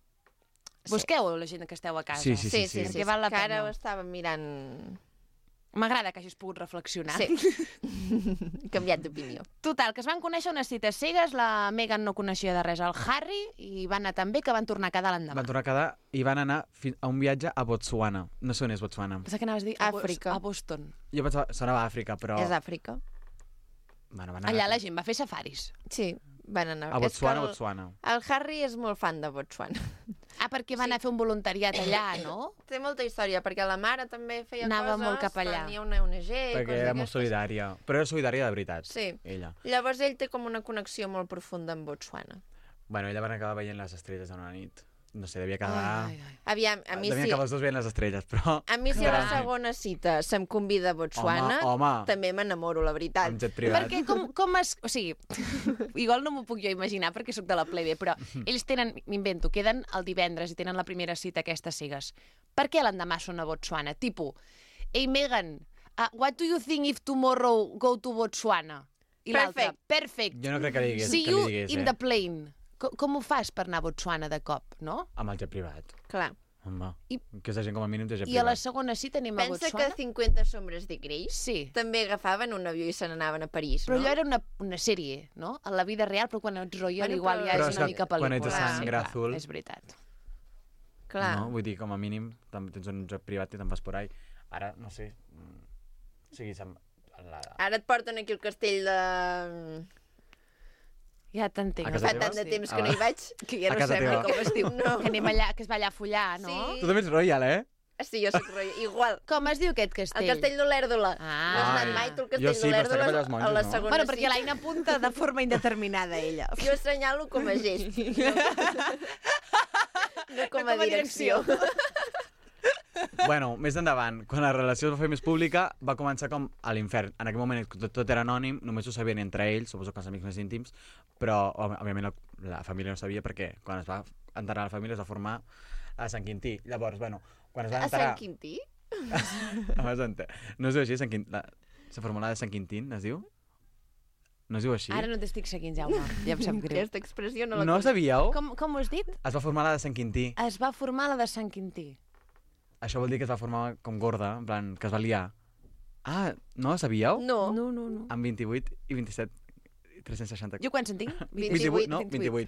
Busqueu la gent que esteu a casa. Sí, sí, Sí, sí, sí. Perquè val la que ara pena. ho estava mirant... M'agrada que hagis pogut reflexionar. Sí. Canviat d'opinió. Total, que es van conèixer unes cites cegues, la Meghan no coneixia de res al Harry i van anar també que van tornar a quedar l'endemà. Van tornar a quedar i van anar fi- a un viatge a Botswana. No sé on és Botswana. Pensava que anaves a dir a, Àfrica. Bos- a Boston. Jo pensava, sonava a Àfrica, però... És Àfrica. Bueno, van anar Allà la gent va fer safaris. Sí, van anar. a És que Botswana, el, Botswana. el Harry és molt fan de Botswana. Ah, perquè van anar a fer un voluntariat allà, no? Té molta història, perquè la mare també feia Anava coses, molt cap allà. tenia una O N G... Perquè coses era molt d'aquestes. solidària. Però era solidària de veritat, Sí. ella. Llavors ell té com una connexió molt profunda amb Botswana. Bueno, ella van acabar veient les estrelles en una nit. No sé, devia quedar... Ai, ai. Aviam, a mi Devien si, acabar els dos veient les estrelles, però... a mi si a la Clar. segona cita se'm convida a Botswana, Home, home. també m'enamoro, la veritat. Amb jet privat. Perquè com, com es... O sigui, igual no m'ho puc jo imaginar perquè sóc de la plebe, però ells tenen, m'invento, queden el divendres i tenen la primera cita aquestes cegues. Per què l'endemà són a Botswana? Tipo, hey, Meghan, uh, what do you think if tomorrow go to Botswana? I l'altre, Perfect. perfect. Jo no crec que li digués, See que li you digués, in eh? the plane. Com, com ho fas per anar a Botswana de cop, no? Amb el jet privat. Clar. Home, I- aquesta gent com a mínim té jet I a la privat. segona cita anem a Pensa Botswana? que cinquanta sombres de Grey Sí. també agafaven un avió i se n'anaven a París, Però no? allò era una, una sèrie, no? A la vida real, però quan ets royal Bueno, igual però- ja Però és és una que mica quan pel·lícula. ets de sangre clar, azul- És veritat. Clar. No? Vull dir, com a mínim, tam- tens un jet privat i te'n vas por ahí. Ara, no sé... mm, O sigui, se'm... La... Ara et porten aquí el castell de... Ja t'entenc. A Fa casa tant teva? de temps Ah, que no hi va. vaig. Que ja A no casa sé teva. com es diu. No. Que, anem allà, que es va allà a follar, no? Sí. Tu també ets royal, eh? Sí, jo soc rei. Igual. Com es diu aquest El castell? castell d'Olèrdola. Ah. No has anat Ai. mai, tu, el Jo castell sí, però està cap allà d'Olèrdola als monjos, a la no? segona Bueno, perquè cita. l'Aina apunta de forma indeterminada, ella. Jo assenyalo com a gest. No com a com a direcció. Bueno, més endavant, quan la relació es va fer més pública, va començar com a l'infern. En aquell moment tot, tot era anònim, només ho sabien entre ells, suposo que els amics més íntims, però òb- òbviament la, la família no sabia perquè quan es va enterrar la família es va formar a Sant Quintí. Llavors, bueno, quan es va A enterrar... Sant Quintí? Abans enter... No es diu així, Sant Quintí... La... La formulada de Sant Quintín, es diu? No es diu així? Ara no t'estic seguint, Jaume. Ja em sap greu. Aquesta expressió no la No conec. sabíeu? Com, com ho has dit? Es va formar la de Sant Quintí. Es va formar la de Sant Quintí. Això vol dir que es va formar com gorda, en plan, que es va liar. Ah, no sabíeu? No. No, no, no. Amb vint-i-vuit i vint-i-set, tres-cents seixanta... Jo quants en tinc? vint-i-vuit, no? vint-i-vuit.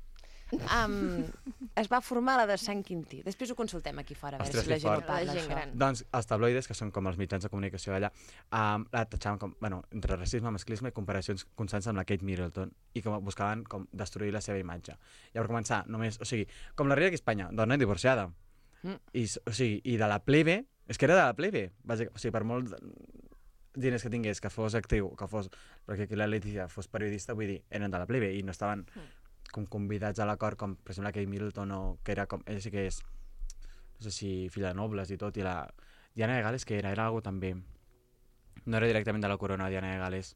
Um, es va formar la de Sant Quintí. Després ho consultem aquí fora, a veure Ostres, si la que gent ho fort. parla, La gent això. gran. Doncs els tabloides, que són com els mitjans de comunicació d'allà, um, la tatxaven com, bueno, entre racisme, masclisme i comparacions constants amb la Kate Middleton i com buscaven com destruir la seva imatge. I per començar, només, o sigui, com la reina aquí a Espanya, dona divorciada. Mm. I, s- o sigui, i de la plebe, és que era de la plebe, bàsic, o sigui, per molt diners que tingués, que fos actriu, que fos, perquè aquí la Letícia fos periodista, vull dir, eren de la plebe i no estaven com convidats a l'acord, com per exemple Kate Middleton, o que era com, ella sí que és, no sé si filla de nobles i tot, i la Diana de Gales, que era? Era algo també... No era directament de la corona, Diana de Gales.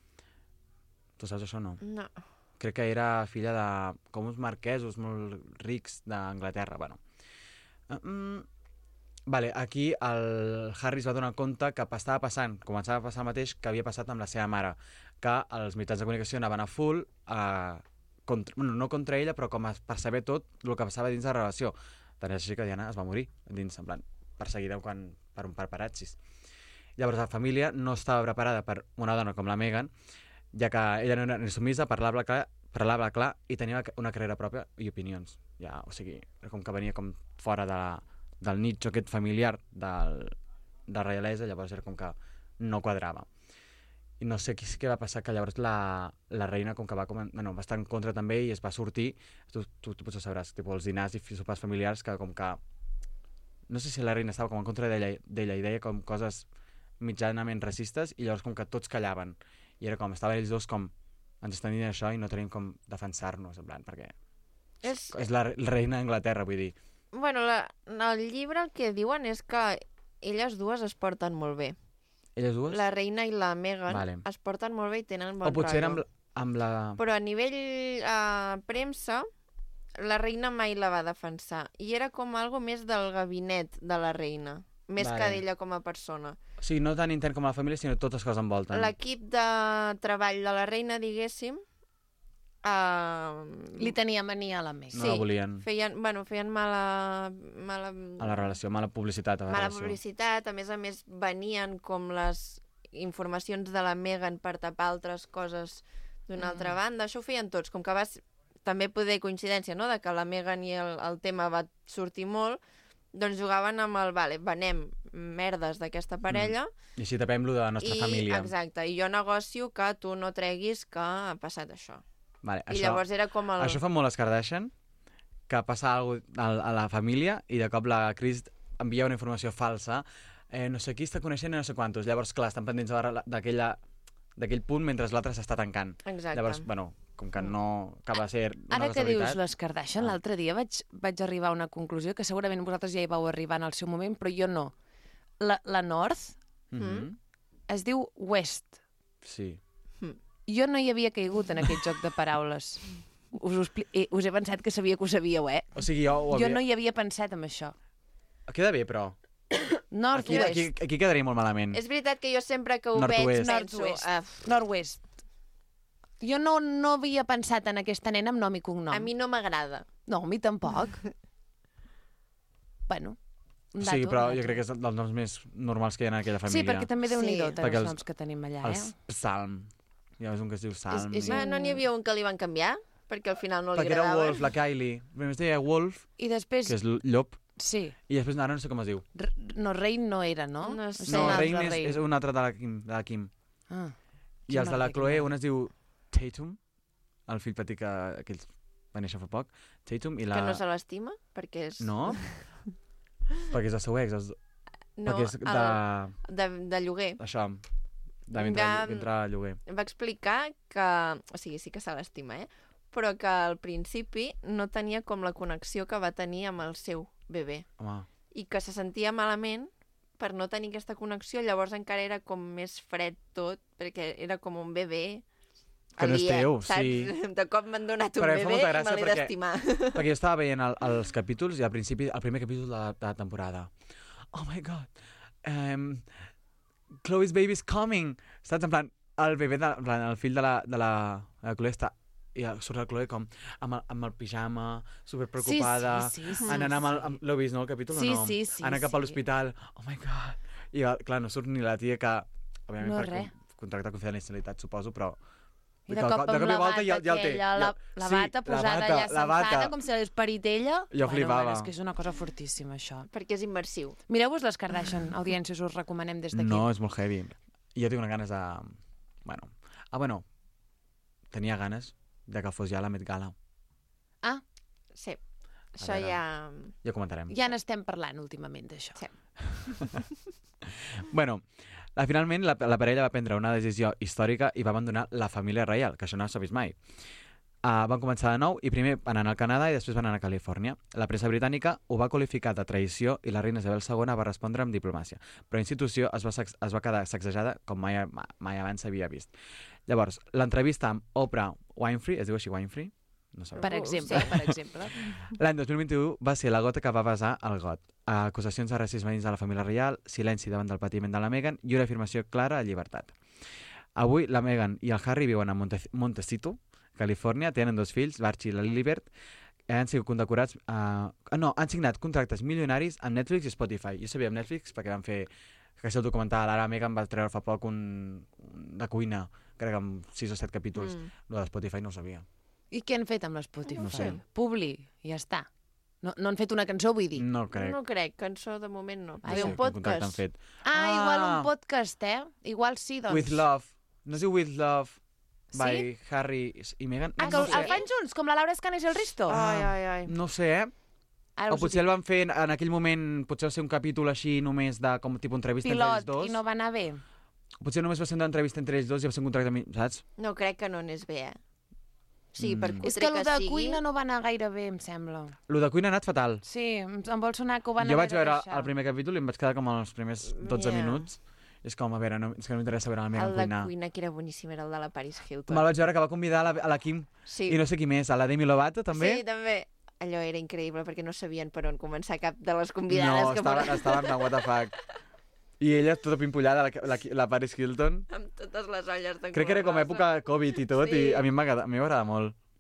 Tu saps això, no? No. Crec que era filla de... com uns marquesos molt rics d'Anglaterra, bueno. Uh, mm, vale, aquí el Harry es va donar compte que estava passant, començava a passar el mateix que havia passat amb la seva mare, que els mitjans de comunicació anaven a full, a, contra, bueno, no contra ella, però com a, per saber tot el que passava dins de la relació. Tant és així que Diana es va morir, dins, en plan, perseguida quan, per un paparazzis. Llavors la família no estava preparada per una dona com la Meghan, ja que ella no era ni submisa, parlava clar, parlava clar i tenia una carrera pròpia i opinions. Ja, o sigui, era com que venia com fora de la, del nicho aquest familiar del, de reialesa, llavors era com que no quadrava. I no sé què, què va passar, que llavors la, la reina com que va, com, bueno, va estar en contra també i es va sortir, tu, tu, tu potser sabràs, tipus, els dinars i sopars familiars que com que... No sé si la reina estava com en contra d'ella i deia com coses mitjanament racistes i llavors com que tots callaven. I era com, estaven ells dos com, ens estan dient això i no tenim com defensar-nos, en plan, perquè És... és la, la reina d'Anglaterra, vull dir. Bueno, la, el llibre el que diuen és que elles dues es porten molt bé. Elles dues? La reina i la Meghan Vale. es porten molt bé i tenen bon o potser era rotllo. amb, la- amb la... Però a nivell eh, premsa, la reina mai la va defensar. I era com algo més del gabinet de la reina, més Vale. que d'ella com a persona. O sigui, no tan intern com la família, sinó totes les coses envolten. L'equip de treball de la reina, diguéssim, Uh, Li tenia mania a la Meg. No la volien. Feien, bueno, feien mala, mala, A la relació, mala publicitat a la mala relació. publicitat. A més a més, venien com les informacions de la Meghan per tapar altres coses d'una altra banda. Això ho feien tots, com que va ser- també poder coincidència, no?, de que la Meghan i el, el tema va sortir molt, doncs jugaven amb el, vale, venem merdes d'aquesta parella, I així tapem-lo de la nostra i, família. exacte, i jo negocio que tu no treguis que ha passat això. Vale, I això, llavors era com el... això fa molt les Kardashian, que passa alguna cosa a, a la família i de cop la Kris envia una informació falsa, eh, no sé qui està coneixent i no sé quantos. Llavors, clar, estan pendents de la- d'aquella d'aquell punt mentre l'altre s'està tancant. Exacte. Llavors, bueno, com que no acaba de ser una Ara que casualitat... dius les Kardashian, Ah. l'altre dia vaig, vaig arribar a una conclusió que segurament vosaltres ja hi vau arribar en el seu moment, però jo no. La, la North Mhm. es diu West. Sí. Jo no hi havia caigut en aquest joc de paraules. Us, ho expli- eh, us he pensat que sabia que ho sabíeu, eh? O sigui, jo ho havia... Jo no hi havia pensat en això. Queda bé, però. North Aquí, West. aquí, aquí quedaria molt malament. És veritat que jo sempre que ho Nord-oest. veig penso... Nord-oest. Uh, Nord-West. Jo no, no havia pensat en aquesta nena amb nom i cognom. a mi no m'agrada. No, a mi tampoc. Bueno, un O dato. sigui, però un jo dato. crec que és dels noms més normals que hi ha en aquella Sí, família. perquè també déu-n'hi-do, Sí. sí, Perquè els els- noms que tenim allà, Els eh? Salm. Hi ha un que es diu Salm. És- és i- Va, no n'hi havia un que li van canviar? Perquè al final no li Perquè era agradava. Wolf, la Kylie. Primer es deia Wolf, I després, que és l- llop, sí, i després ara no sé com es diu. R no, Rein no era, no? No O sé. sigui, No, un altre Rain és, Rein. és un altre de la Kim. De la Kim. Ah, I Quin els de la nom, Chloe, quin un es diu Tatum, el fill petit que, que ells va néixer fa poc. Tatum i la... Que no se l'estima? Perquè és... No? Perquè és el seu ex, és... no perquè és de... el, de, de lloguer. Això, de mentre, Va- mentre a lloguer. Em va explicar que... O sigui, sí que se l'estima, eh? Però que al principi no tenia com la connexió que va tenir amb el seu bebè. Home, I que se sentia malament per no tenir aquesta connexió, llavors encara era com més fred tot, perquè era com un bebè Que no és aliè, teu, saps? sí. De cop m'han donat un Però em fa bebè molta i gràcia me l'he perquè- d'estimar. perquè jo estava veient el, els capítols i al principi, el primer capítol de la, de la temporada. Oh my god. Um, Chloe's baby's coming. Saps? En plan, el bebè, de, en plan, el fill de la, de la, de la Chloe està... I surt la Chloe com amb el, amb el pijama, superpreocupada, Sí, sí, sí, sí, anant amb el... sí. Amb, l'heu vist, no, el capítol Sí, o no? sí, sí, Anant cap a sí. l'hospital. Oh my god. I clar, no surt ni la tia que... Òbviament No, per res. con- contractar confidencialitat, suposo, però... I de que- cop de amb cop i la volta bata ja- ja el té. aquella, la, Ja- la sí, bata la posada bata, allà la sentada, bata. com si l'hagués parit ella. Jo bueno, flipava. Bueno, és que és una cosa fortíssima, això. Perquè és immersiu. Mireu-vos les Kardashian, audiències, us recomanem des d'aquí. No, és molt heavy. I jo tinc unes ganes de... Bueno. Ah, bueno. Tenia ganes de que fos ja la Met Gala. Ah, Sí. Això veure. ja... Ja ho comentarem. ja n'estem parlant últimament, d'això. Sí. Bueno, la, finalment la, la parella va prendre una decisió històrica i va abandonar la família reial, que això no s'ha vist mai. Uh, van començar de nou i primer van anar al Canadà i després van anar a Califòrnia. La premsa britànica ho va qualificar de traïció i la reina Isabel segona va respondre amb diplomàcia. Però la institució es va, sac- es va quedar sacsejada com mai, mai abans s'havia vist. Llavors, l'entrevista amb Oprah Winfrey, es diu així Winfrey? No sé. Per exemple, per exemple. L'any dos mil vint-i-u va ser la gota que va vessar el got. Acusacions de racisme dins de la família reial, silenci davant del patiment de la Meghan i una afirmació clara de llibertat. Avui la Meghan i el Harry viuen a Monte Montecito, Califòrnia, tenen dos fills, l'Archie i la Lilibert, han sigut condecorats... Uh, no, han signat contractes milionaris amb Netflix i Spotify. Jo sabia amb Netflix perquè van fer que és el documental, ara Meghan va treure fa poc un, un de cuina, crec que amb sis o set capítols. Mm. Lo de Spotify no ho sabia. I què han fet amb l'Spotify? No sé. Publi, i ja està. No, no han fet una cançó, vull dir. No crec. No crec, cançó de moment no. Ah, Potser sí, un quin contracte han podcast. fet. Ah, Ah. igual un podcast, eh? Igual sí, doncs. With Love. No es diu With Love by Sí? Harry i Meghan? Ah, No, que no el, sé. el fan junts, com la Laura Escanes i el Risto? Ai, ai, ai. No sé, eh? Ara O us ho potser el van fer en, en aquell moment, potser va ser un capítol així només de com tipus entrevista entre ells pilot dos. i no va anar bé. Potser només va ser una entrevista entre ells dos i va ser un contracte, mi- saps? No crec que no anés bé, eh? Sí, per Mm. cutre És que el de sigui... cuina no va anar gaire bé, em sembla. Lo de cuina ha anat fatal. Sí, em, em vol sonar que ho van Jo haver vaig de veure deixar. el primer capítol i em vaig quedar com els primers dotze Yeah. minuts. És com, a veure, no, és que no m'interessa veure la Meghan El de cuinar. cuina, que era boníssim, era el de la Paris Hilton. Me'l vaig veure que va convidar a la, a la Kim Sí. i no sé qui més, a la Demi Lovato també. Sí, també. Allò era increïble, perquè no sabien per on començar cap de les convidades no, que estaven, portaven. estaven de what the fuck. I ella tota pimpollada, la, la, la Paris Hilton. Amb totes les olles de Crec que era com color època rosa. Covid i tot, Sí. i a mi m'agrada m'agrada molt.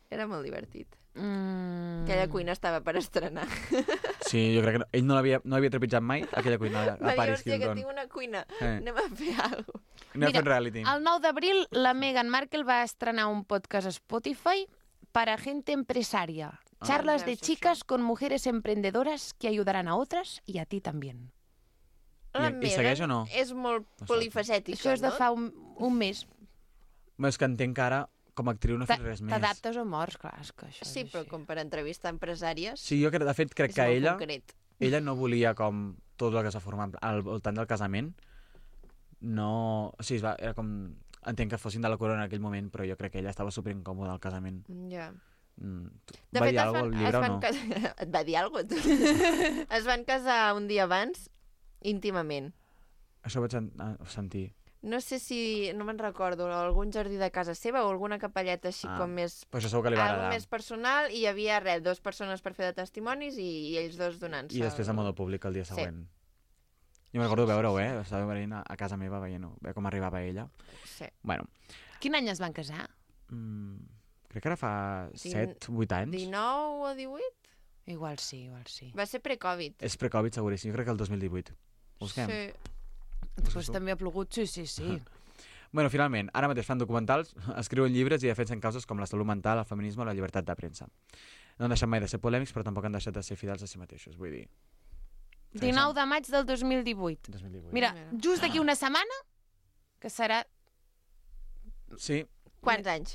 Era molt divertit. Mm. Aquella cuina estava per estrenar. Sí, jo crec que no, ell no l'havia no havia trepitjat mai, aquella cuina a Va dir, Paris hòstia, que Hilton. tinc una cuina. Eh. Anem a fer alguna cosa. Anem a Mira, fer reality. El nou d'abril, la Meghan Markle va estrenar un podcast a Spotify para gente empresaria. Charlas de Veus chicas con mujeres emprendedoras que ayudarán a otras y a ti también. La I- i segueix o no? és molt No sé. polifacètica, Això és de no? fa un, un mes. És que entenc que ara, com a actriu, no ha fet res més. T'adaptes o mors, clar, és que això Sí, és però així. com per entrevistar empresàries, Sí, jo, cre- de fet, crec és que molt ella, concret. ella no volia com tot el que s'ha format al voltant del casament. No... Sí, es va, era com... Entenc que fossin de la corona en aquell moment, però jo crec que ella estava super incòmoda al casament. Ja. Mm. De Va fet, dir es alguna van, cosa al llibre es o van no? casar... Et va dir alguna cosa, tu? Es van casar un dia abans, íntimament. Això ho vaig sen- ah, sentir. No sé si, no me'n recordo, algun jardí de casa seva o alguna capelleta així Ah, com més... Però això segur que li va Algo agradar. més personal, i hi havia res, dues persones per fer de testimonis i, i ells dos donant-se. I després a modo públic el dia Sí. següent. Jo me'n recordo veure-ho, eh? Estava veient a, a casa meva veient-ho, veure com arribava ella. Sí. Bueno, Quin any es van casar? mm, crec que ara fa Din- set, vuit anys. dinou o divuit? Igual sí, igual sí. Va ser pre-Covid. És pre-Covid, seguríssim. Jo crec que el dos mil divuit. Ho busquem? Sí. Després també ha plogut, sí, sí, sí. Bueno, finalment, ara mateix fan documentals, escriuen llibres i defensen causes com la salut mental, el feminisme o la llibertat de premsa. No han deixat mai de ser polèmics, però tampoc han deixat de ser fidels a si mateixos, vull dir. dinou de maig del dos mil divuit. dos mil divuit. Mira, just d'aquí una setmana, que serà... Sí, Quants anys?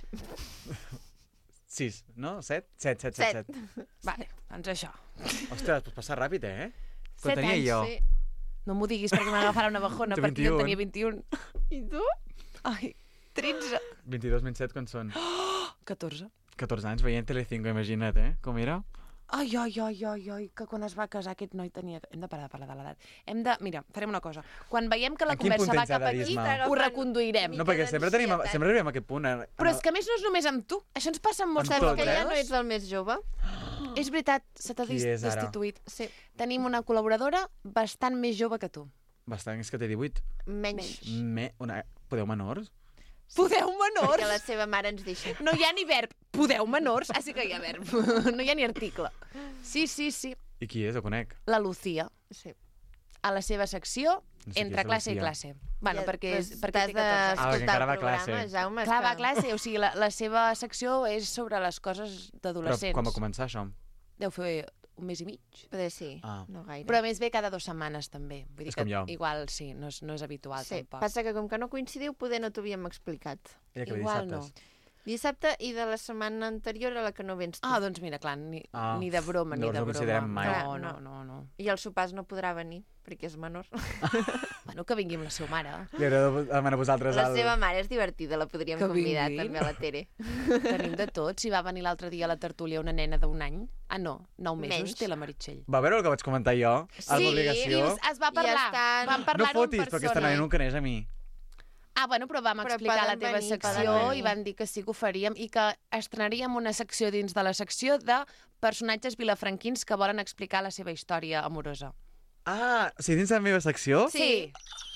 sis, no? Set? Set, set, set, Set. set. Vale, doncs això. Ostres, pues passa ràpid, eh? Quan Set tenia anys, jo. sí. No m'ho diguis perquè m'agafarà una bajona, Tu perquè jo en vint-i-un. tenia vint-i-un. I tu? Ai, tretze. vint-i-dos menys set, quan són? catorze. catorze anys veient Telecinco, imagina't, eh? Com era? Ai, ai, ai, ai, ai, que quan es va casar aquest noi tenia... Hem de parar de parlar de l'edat. Hem de... Mira, farem una cosa. Quan veiem que la En quin punt conversa va tens cap aquí, d'edadisme? ho reconduirem. No, perquè sempre, tenim, sempre arribem a aquest punt. Eh? Però és que a més no és només amb tu. Això ens passa amb molts Amb Saps tot, que ja eh? no ets el més jove? És veritat, se t'ha Qui dis- és ara? destituït. Sí. Tenim una col·laboradora bastant més jove que tu. Bastant, és que té divuit. Menys. Me, una, podeu menors? Podeu menors? Perquè la seva mare ens deixa. No hi ha ni verb. Podeu menors? Ah, sí que hi ha verb. No hi ha ni article. Sí, sí, sí. I qui és? Ho conec. La Lucía, Sí. a la seva secció, No sé qui entre és la classe i Lucía. classe. Bueno, Ja, perquè, és, doncs perquè t'has té catorze anys. Ah, perquè d'escoltar encara va el a classe. programa, Jaume. és Clar, va que- a classe, o sigui, la, la seva secció és sobre les coses Però d'adolescents. quan va començar això? Deu fer un mes i mig. Poder sí, Ah. no gaire. Però a més ve cada dues setmanes, també. Vull dir És que com jo. igual, sí, no és, no és habitual, Sí, tampoc. passa que com que no coincidiu, poder no t'ho havíem explicat. Ella que ve Igual dissabtes. Dissabte i de la setmana anterior a la que no vens tu. Ah, doncs mira, clar, ni, Ah, ni de broma, ni llavors de no broma. coincidirem mai. No, Clar, no, no. no, no. I els sopars no podrà venir, perquè és menor. Bueno, que vingui amb la seva mare. Li haureu de demanar a vosaltres La el... seva mare és divertida, la podríem Que convidar vinguin. també a la Tere. Tenim de tot. Si va venir l'altre dia a la tertúlia una nena d'un any. Ah, no, nou mesos Menys. té la Meritxell. Va veure el que vaig comentar jo? a Sí, l'obligació? dius, es va I parlar. estan- Vam No parlar-ho en fotis, perquè aquesta persona. noia no em coneix a mi. Ah, bueno, però vam Però explicar la poden teva venir, secció poden venir. i van dir que sí que ho faríem i que estrenaríem una secció dins de la secció de personatges vilafranquins que volen explicar la seva història amorosa. Ah, o sigui, dins la meva secció? Sí.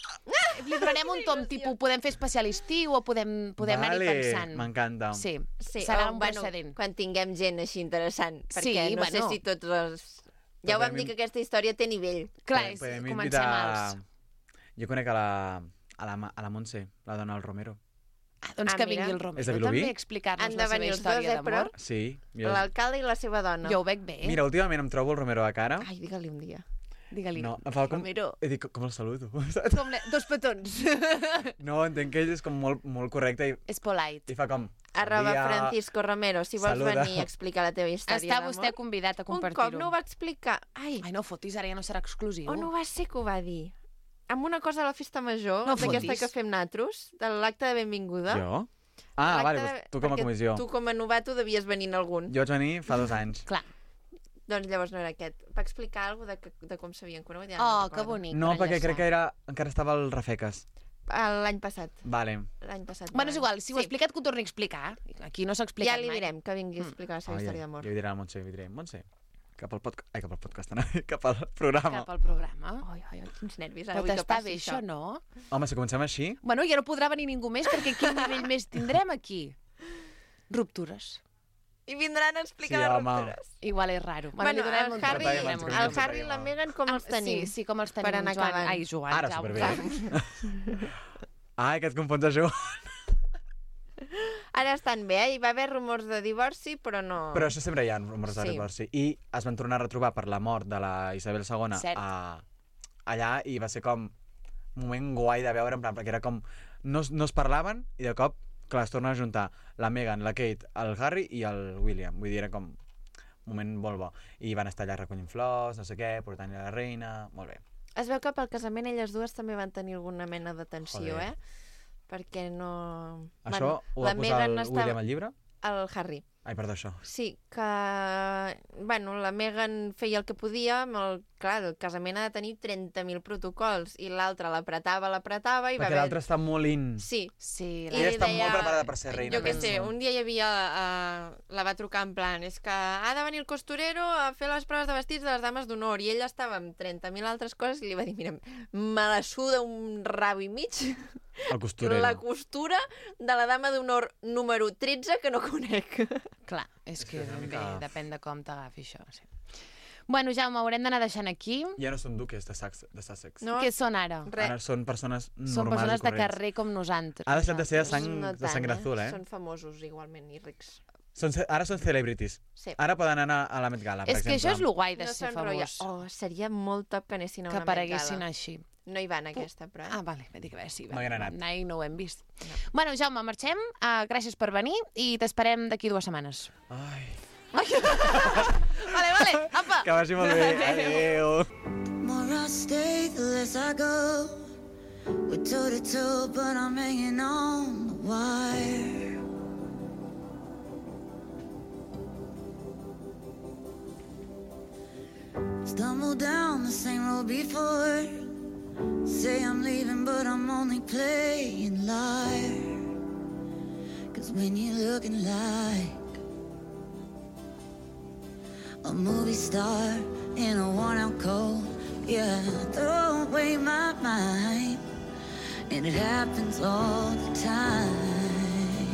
Li donarem un tom, tipus, podem fer especial estiu o podem, podem vale. anar-hi pensant. M'encanta. Sí, Sí, serà o, un bueno, precedent. quan tinguem gent així interessant, Sí, perquè no bueno. sé si tots els... Ja ho vam Podem dir que aquesta història té nivell. Clar, Podem- és, podem comencem invitar- els... Jo conec a la, a la, Ma- a la Montse, la dona del Romero. Ah, doncs Ah, que mira. vingui el Romero És de Vilobí? també a explicar-nos Han de la seva venir els dos, història eh, però? d'amor. Sí. Jo... L'alcalde i la seva dona. Jo ho veig bé. Mira, últimament em trobo el Romero a cara. Ai, digue-li un dia. Digue-li. No, em fa com... Romero. He dit, com el saludo? Com le... Dos petons. No, entenc que ell és com molt, molt correcte i, És polite. i fa com... Arroba dia- Francisco Romero, si vols Saluda. venir a explicar la teva història Està d'amor. vostè convidat a Un cop compartir-ho. no ho va explicar. Ai, Ai, no fotis, ara ja no serà exclusiu. on ho va ser que ho va dir? Amb una cosa a la festa major, No d'aquesta fotis. que fem natros, de l'acte de benvinguda. Jo? Ah, L'acte vale, de- doncs tu com a perquè comissió. Tu com a novato devies venir en algun. Jo vaig venir fa dos anys. Clar. Doncs llavors no era aquest. Va explicar alguna cosa de, de com s'havien conegut. Ja Oh, no que bonic. No, per perquè enllaçar. crec que era, encara estava al Rafeques. Ah, l'any passat. Vale. L'any passat. Bueno, és va. igual, si ho ha explicat que ho torni a explicar. Aquí no s'ha explicat Ja li mai. direm que vingui a explicar la seva Oh, ja, història d'amor. ja ho diré a la Montse, li diré, Montse, cap al podcast, ai, cap al podcast, no, cap al programa. Cap al programa. Ai, ai, ai, quins nervis. Ara Pot vull que estar passi bé, això, no? Home, si comencem així, Bueno, ja no podrà venir ningú més, perquè quin nivell més tindrem aquí? Ruptures. I vindran a explicar Sí, les home. ruptures. Igual és raro. Bueno, li donem el un Harry, temps, Detall li abans donem que un el temps. Harry i la Meghan com els tenim? Sí, sí, com els tenim, Per anar Joan. acabant. Ai, Joan, Ara, Jaume. superbé. Ai, que et confons a Joan. Ara estan bé, eh? Hi va haver rumors de divorci, però no... Però això sempre hi ha rumors de Sí. divorci. I es van tornar a retrobar per la mort de la Isabel segona Cert. a... allà, i va ser com un moment guai de veure, en plan, perquè era com... No, es- no es parlaven, i de cop, clar, es tornen a juntar la Meghan, la Kate, el Harry i el William. Vull dir, era com un moment molt bo. I van estar allà recollint flors, no sé què, portant a la reina... Molt bé. Es veu que pel casament elles dues també van tenir alguna mena de tensió, Joder. eh? Perquè no... Això ho va la posar Meghan el no estava- William al llibre? El Harry. Ai, perdó, això. Sí, que... Bueno, la Meghan feia el que podia, amb el... Clar, el casament ha de tenir trenta mil protocols, i l'altra l'apretava, l'apretava, i va Perquè haver... l'altre està molt in. Sí. Sí, I Ella està deia- molt preparada per ser reina. Jo què penso. sé, un dia hi havia... Uh, la va trucar en plan, és que ha de venir el costurero a fer les proves de vestits de les dames d'honor, i ella estava amb trenta mil altres coses, i li va dir, mira, me la suda un rabo i mig, El costurero. la costura de la dama d'honor número tretze que no conec. Clar, és que, És una bé, mica- depèn de com t'agafi això. Sí. Bueno, Jaume, haurem d'anar deixant aquí. Ja no són duques de, Sax, de Sussex. No, Què són ara? res. Ara són persones normals Són persones i de corrents. carrer com nosaltres. Ha deixat de ser de sang, no de tant, sangre azul, eh? Són famosos igualment i rics. Són, ce- ara són celebrities. Sí. Ara poden anar a la Met Gala, per És que exemple. això és lo guai de No ser s'enrotlla. famós. Oh, seria molt top que anessin a que una Met apareguessin Gala. així. No hi van aquesta, però... Eh? Ah, vale, m'he dit que a veure si No hi han anat. anar i no ho hem vist. No. Bueno, Jaume, marxem. Uh, gràcies per venir i t'esperem d'aquí dues setmanes. Ai, Vale, vale, apa! que vagi molt bé. Adéu. more I stay, the less I go. We're toe to toe, but I'm hanging on the wire. Stumble down the same road before. Say I'm leaving, but I'm only playing liar. Cause when you're looking like a movie star in a worn out coat, yeah, I throw away my mind, and it happens all the time.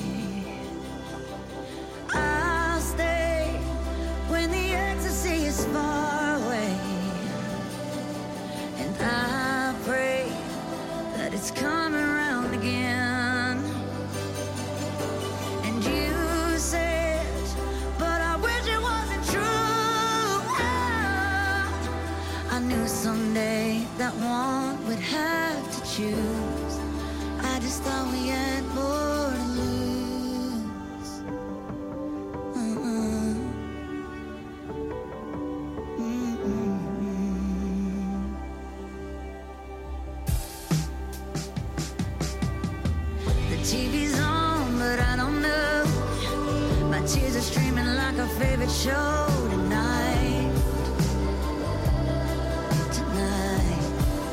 I'll stay when the ecstasy is far away, and I pray that it's coming around again. And you said, but I wish it wasn't true. I knew someday that one would have to choose. I just thought we had more to lose. Uh-uh. Mm-mm. The T V's on, but I don't know. My tears are streaming like a favorite show tonight. Tonight.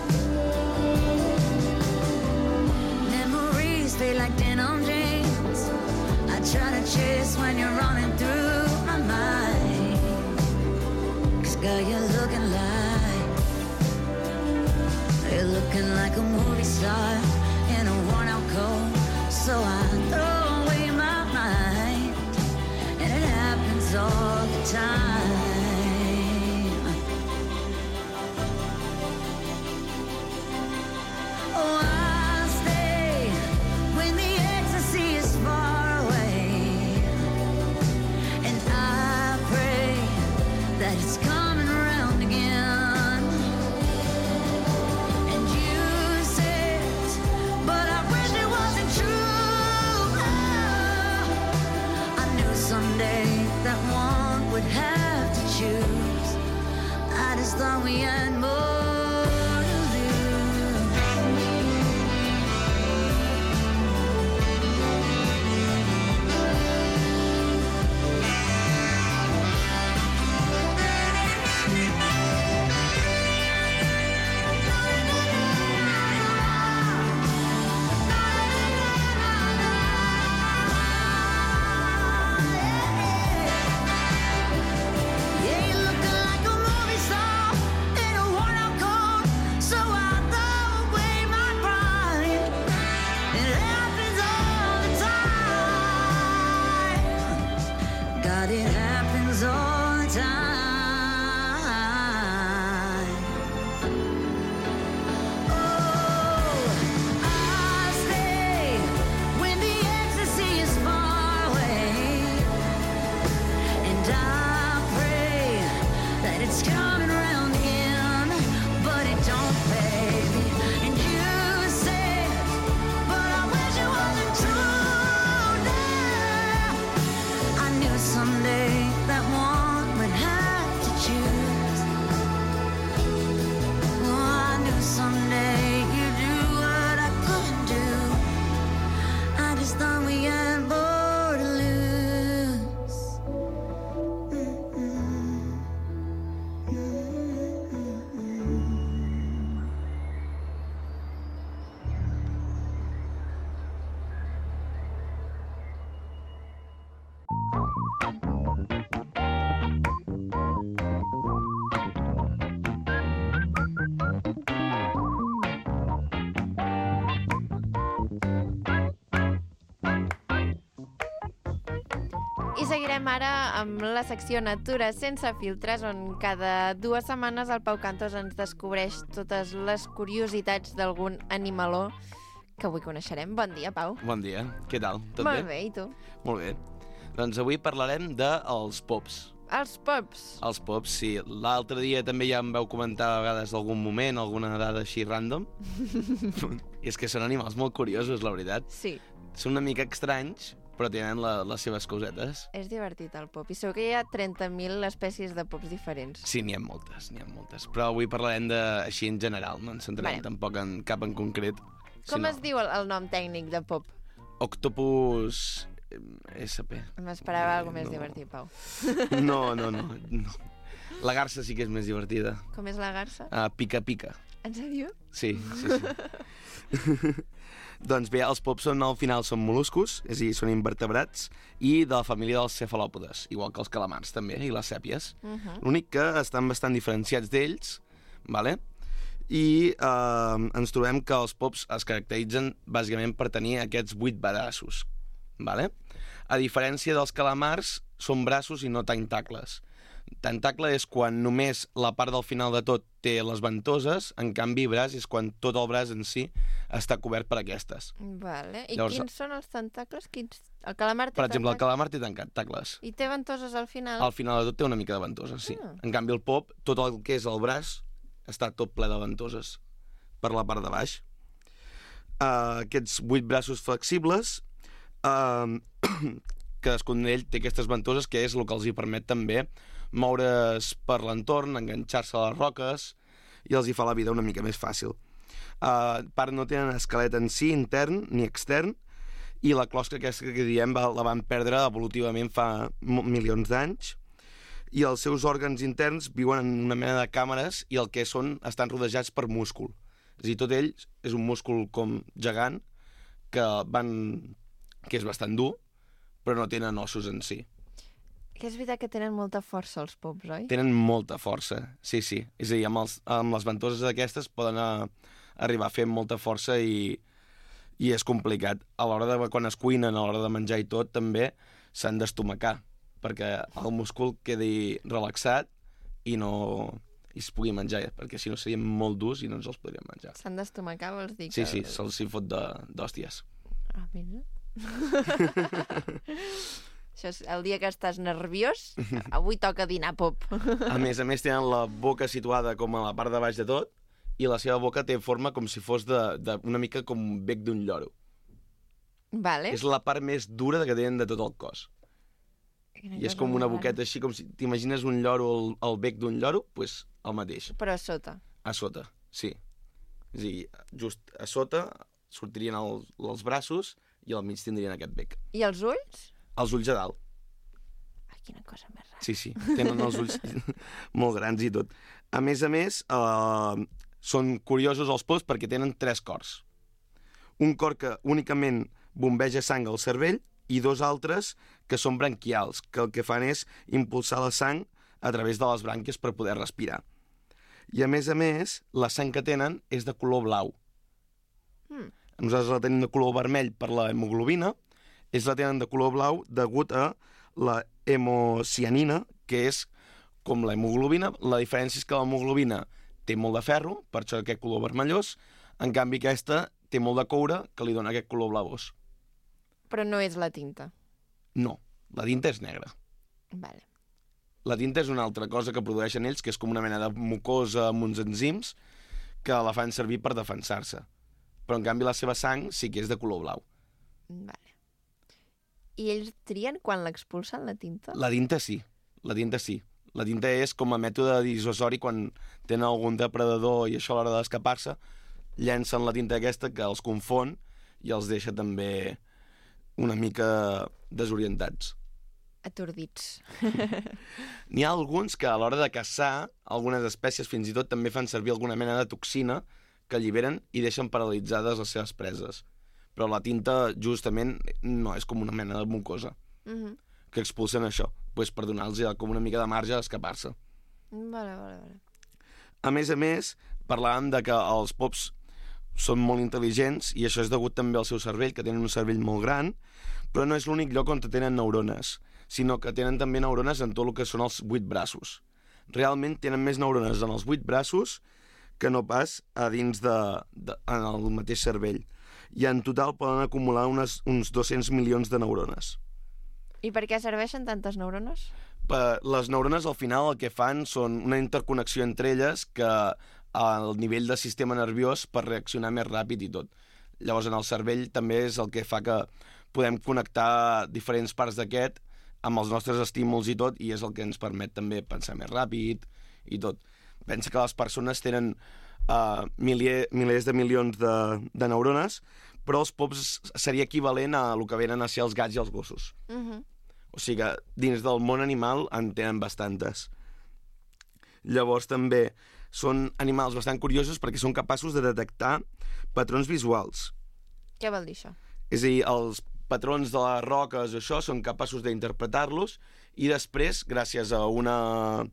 Memories fade like denim jeans. I try to chase when you're running through my mind. Cause girl, you're looking like You're looking like a movie star in a worn out coat. So I throw away my mind, and it happens all the time. Oh, I'll stay when the ecstasy is far away, and I pray that it's coming around again. And you said, I seguirem ara amb la secció Natura sense filtres, on cada dues setmanes el Pau Cantos ens descobreix totes les curiositats d'algun animaló que avui coneixerem. Bon dia, Pau. Bon dia, què tal? Tot Molt bé? bé, i tu? Molt bé. Doncs avui parlarem dels pops. Els pops. Els pops, sí. L'altre dia també ja em vau comentar a vegades algun moment, alguna dada així random. I és que són animals molt curiosos, la veritat. Sí, Són una mica estranys, però tenen la, les seves cosetes. és divertit el pop. I segur que hi ha trenta mil espècies de pops diferents. Sí, n'hi ha moltes, n'hi ha moltes. Però avui parlarem de, així en general, no ens centrarem Vale. tampoc en cap en concret. Com sinó es diu el, el nom tècnic de pop? Octopus S P. M'esperava Eh, alguna més no. divertit, Pau. No, no, no, no. La garça sí que és més divertida. Com és la garça? Uh, pica, pica. En sèrio? Sí, sí, sí. Doncs bé, els pops són, al final són mol·luscos, és a dir, són invertebrats, i de la família dels cefalòpodes, igual que els calamars també, i les sèpies. Uh -huh. L'únic que estan bastant diferenciats d'ells, vale? i eh, ens trobem que els pops es caracteritzen bàsicament per tenir aquests vuit braços. Vale? A diferència dels calamars, són braços i no tentacles. Tentacle és quan només la part del final de tot té les ventoses, en canvi braç és quan tot el braç en si està cobert per aquestes. Vale. I Llavors- quins són els tentacles? Quins... El calamar té Per exemple, el tentacles? calamar té tentacles. I té ventoses al final? Al final de tot té una mica de ventoses, sí. Ah. En canvi, el pop, tot el que és el braç, està tot ple de ventoses per la part de baix. Uh, aquests vuit braços flexibles, uh, cadascun d'ells té aquestes ventoses, que és el que els hi permet també moure's per l'entorn, enganxar-se a les roques, i els hi fa la vida una mica més fàcil. Uh, part no tenen esquelet en si, intern ni extern, i la closca aquesta que diem va, la van perdre evolutivament fa mo- milions d'anys, i els seus òrgans interns viuen en una mena de càmeres i el que són estan rodejats per múscul. És a dir, tot ell és un múscul com gegant que, van, que és bastant dur, però no tenen ossos en si. Que és veritat que tenen molta força els pops, oi? Tenen molta força, sí, sí. És a dir, amb, els, amb les ventoses aquestes poden a, arribar a fer molta força i, i és complicat. A l'hora de quan es cuinen, a l'hora de menjar i tot, també s'han d'estomacar, perquè el múscul quedi relaxat i no i es pugui menjar, perquè si no serien molt durs i no ens els podríem menjar. S'han d'estomacar, vols dir? Sí, que... sí, se'ls hi fot de- d'hòsties. Ah, mira. Això és el dia que estàs nerviós, avui toca dinar pop. A més a més, tenen la boca situada com a la part de baix de tot i la seva boca té forma com si fos de, de una mica com un bec d'un lloro. Vale. És la part més dura que tenen de tot el cos. Quina I és cosa com una rara. boqueta així, com si t'imagines un lloro al, al bec d'un lloro, doncs pues, el mateix, Però a sota. a sota, sí. És a dir, just a sota sortirien el, els braços i al mig tindrien aquest bec. I els ulls? Els ulls a dalt, Ai, quina cosa més rara. sí, sí, tenen els ulls molt grans i tot. A més a més, eh, són curiosos els pops perquè tenen tres cors. Un cor que únicament bombeja sang al cervell i dos altres que són branquials, que el que fan és impulsar la sang a través de les brànquies per poder respirar. I a més a més, la sang que tenen és de color blau. Mm. Nosaltres la tenim de color vermell per la hemoglobina, ells la tenen de color blau degut a la hemocianina, que és com la hemoglobina. La diferència és que l'hemoglobina té molt de ferro, per això aquest color vermellós, en canvi aquesta té molt de coure, que li dona aquest color blavós. Però no és la tinta. No, la tinta és negra. Vale. La tinta és una altra cosa que produeixen ells, que és com una mena de mucosa amb uns enzims que la fan servir per defensar-se. Però, en canvi, la seva sang sí que és de color blau. Vale. I ells trien quan l'expulsen, la tinta? La tinta sí, la tinta sí. La tinta és com a mètode dissuasori quan tenen algun depredador i això a l'hora d'escapar-se, llencen la tinta aquesta que els confon i els deixa també una mica desorientats. Atordits. N'hi ha alguns que a l'hora de caçar, algunes espècies fins i tot també fan servir alguna mena de toxina que alliberen i deixen paralitzades les seves preses. Però la tinta, justament, no és com una mena de mucosa. Mm -hmm. que expulsen això, pues, per donar-los com una mica de marge a escapar-se. Vale, vale, vale. A més a més, parlàvem de que els pops són molt intel·ligents i això és degut també al seu cervell, que tenen un cervell molt gran, però no és l'únic lloc on tenen neurones, sinó que tenen també neurones en tot el que són els vuit braços. Realment tenen més neurones en els vuit braços que no pas a dins de, de, en el mateix cervell. I en total poden acumular unes, uns dos-cents milions de neurones. I per què serveixen tantes neurones? Per, les neurones al final el que fan són una interconnexió entre elles que al nivell del sistema nerviós per reaccionar més ràpid i tot. Llavors en el cervell també és el que fa que podem connectar diferents parts d'aquest amb els nostres estímuls i tot, i és el que ens permet també pensar més ràpid i tot. Pensa que les persones tenen uh, milier, milers de milions de, de neurones, però els pops seria equivalent a el que venen a ser els gats i els gossos. Uh -huh. O sigui que dins del món animal en tenen bastantes. Llavors també són animals bastant curiosos perquè són capaços de detectar patrons visuals. Què vol dir això? És a dir, els patrons de les roques, això, són capaços d'interpretar-los i després, gràcies a una...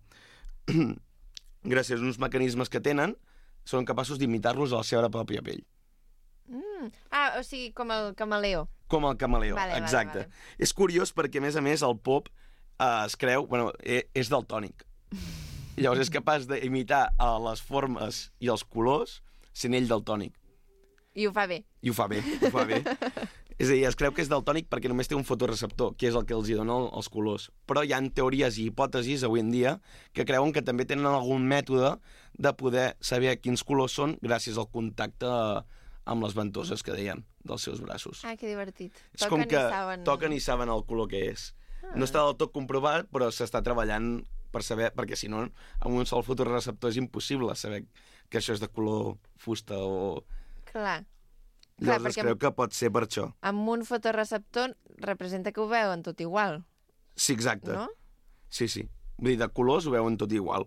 gràcies a uns mecanismes que tenen, són capaços d'imitar-los a la seva pròpia pell. Mm. Ah, o sigui, com el camaleó. Com el camaleó, Vale, vale, exacte. vale. És curiós perquè, a més a més, el pop eh, es creu... Bueno, eh, és daltònic. Llavors és capaç d'imitar eh, les formes i els colors sent ell daltònic. I ho fa bé. I ho fa bé, ho fa bé. És a dir, es creu que és daltònic perquè només té un fotoreceptor, que és el que els hi dona els colors. Però hi ha teories i hipòtesis avui en dia que creuen que també tenen algun mètode de poder saber quins colors són gràcies al contacte amb les ventoses que dèiem dels seus braços. Ah, que divertit. És com que toquen i saben el color que és. No està del tot comprovat, però s'està treballant per saber, perquè si no, amb un sol fotoreceptor és impossible saber que això és de color fusta o... Clar. Llavors Clar, es creu que pot ser per això. Amb un fotoreceptor representa que ho veuen tot igual, Sí, exacte. no? Sí, sí. Vull dir, de colors ho veuen tot igual.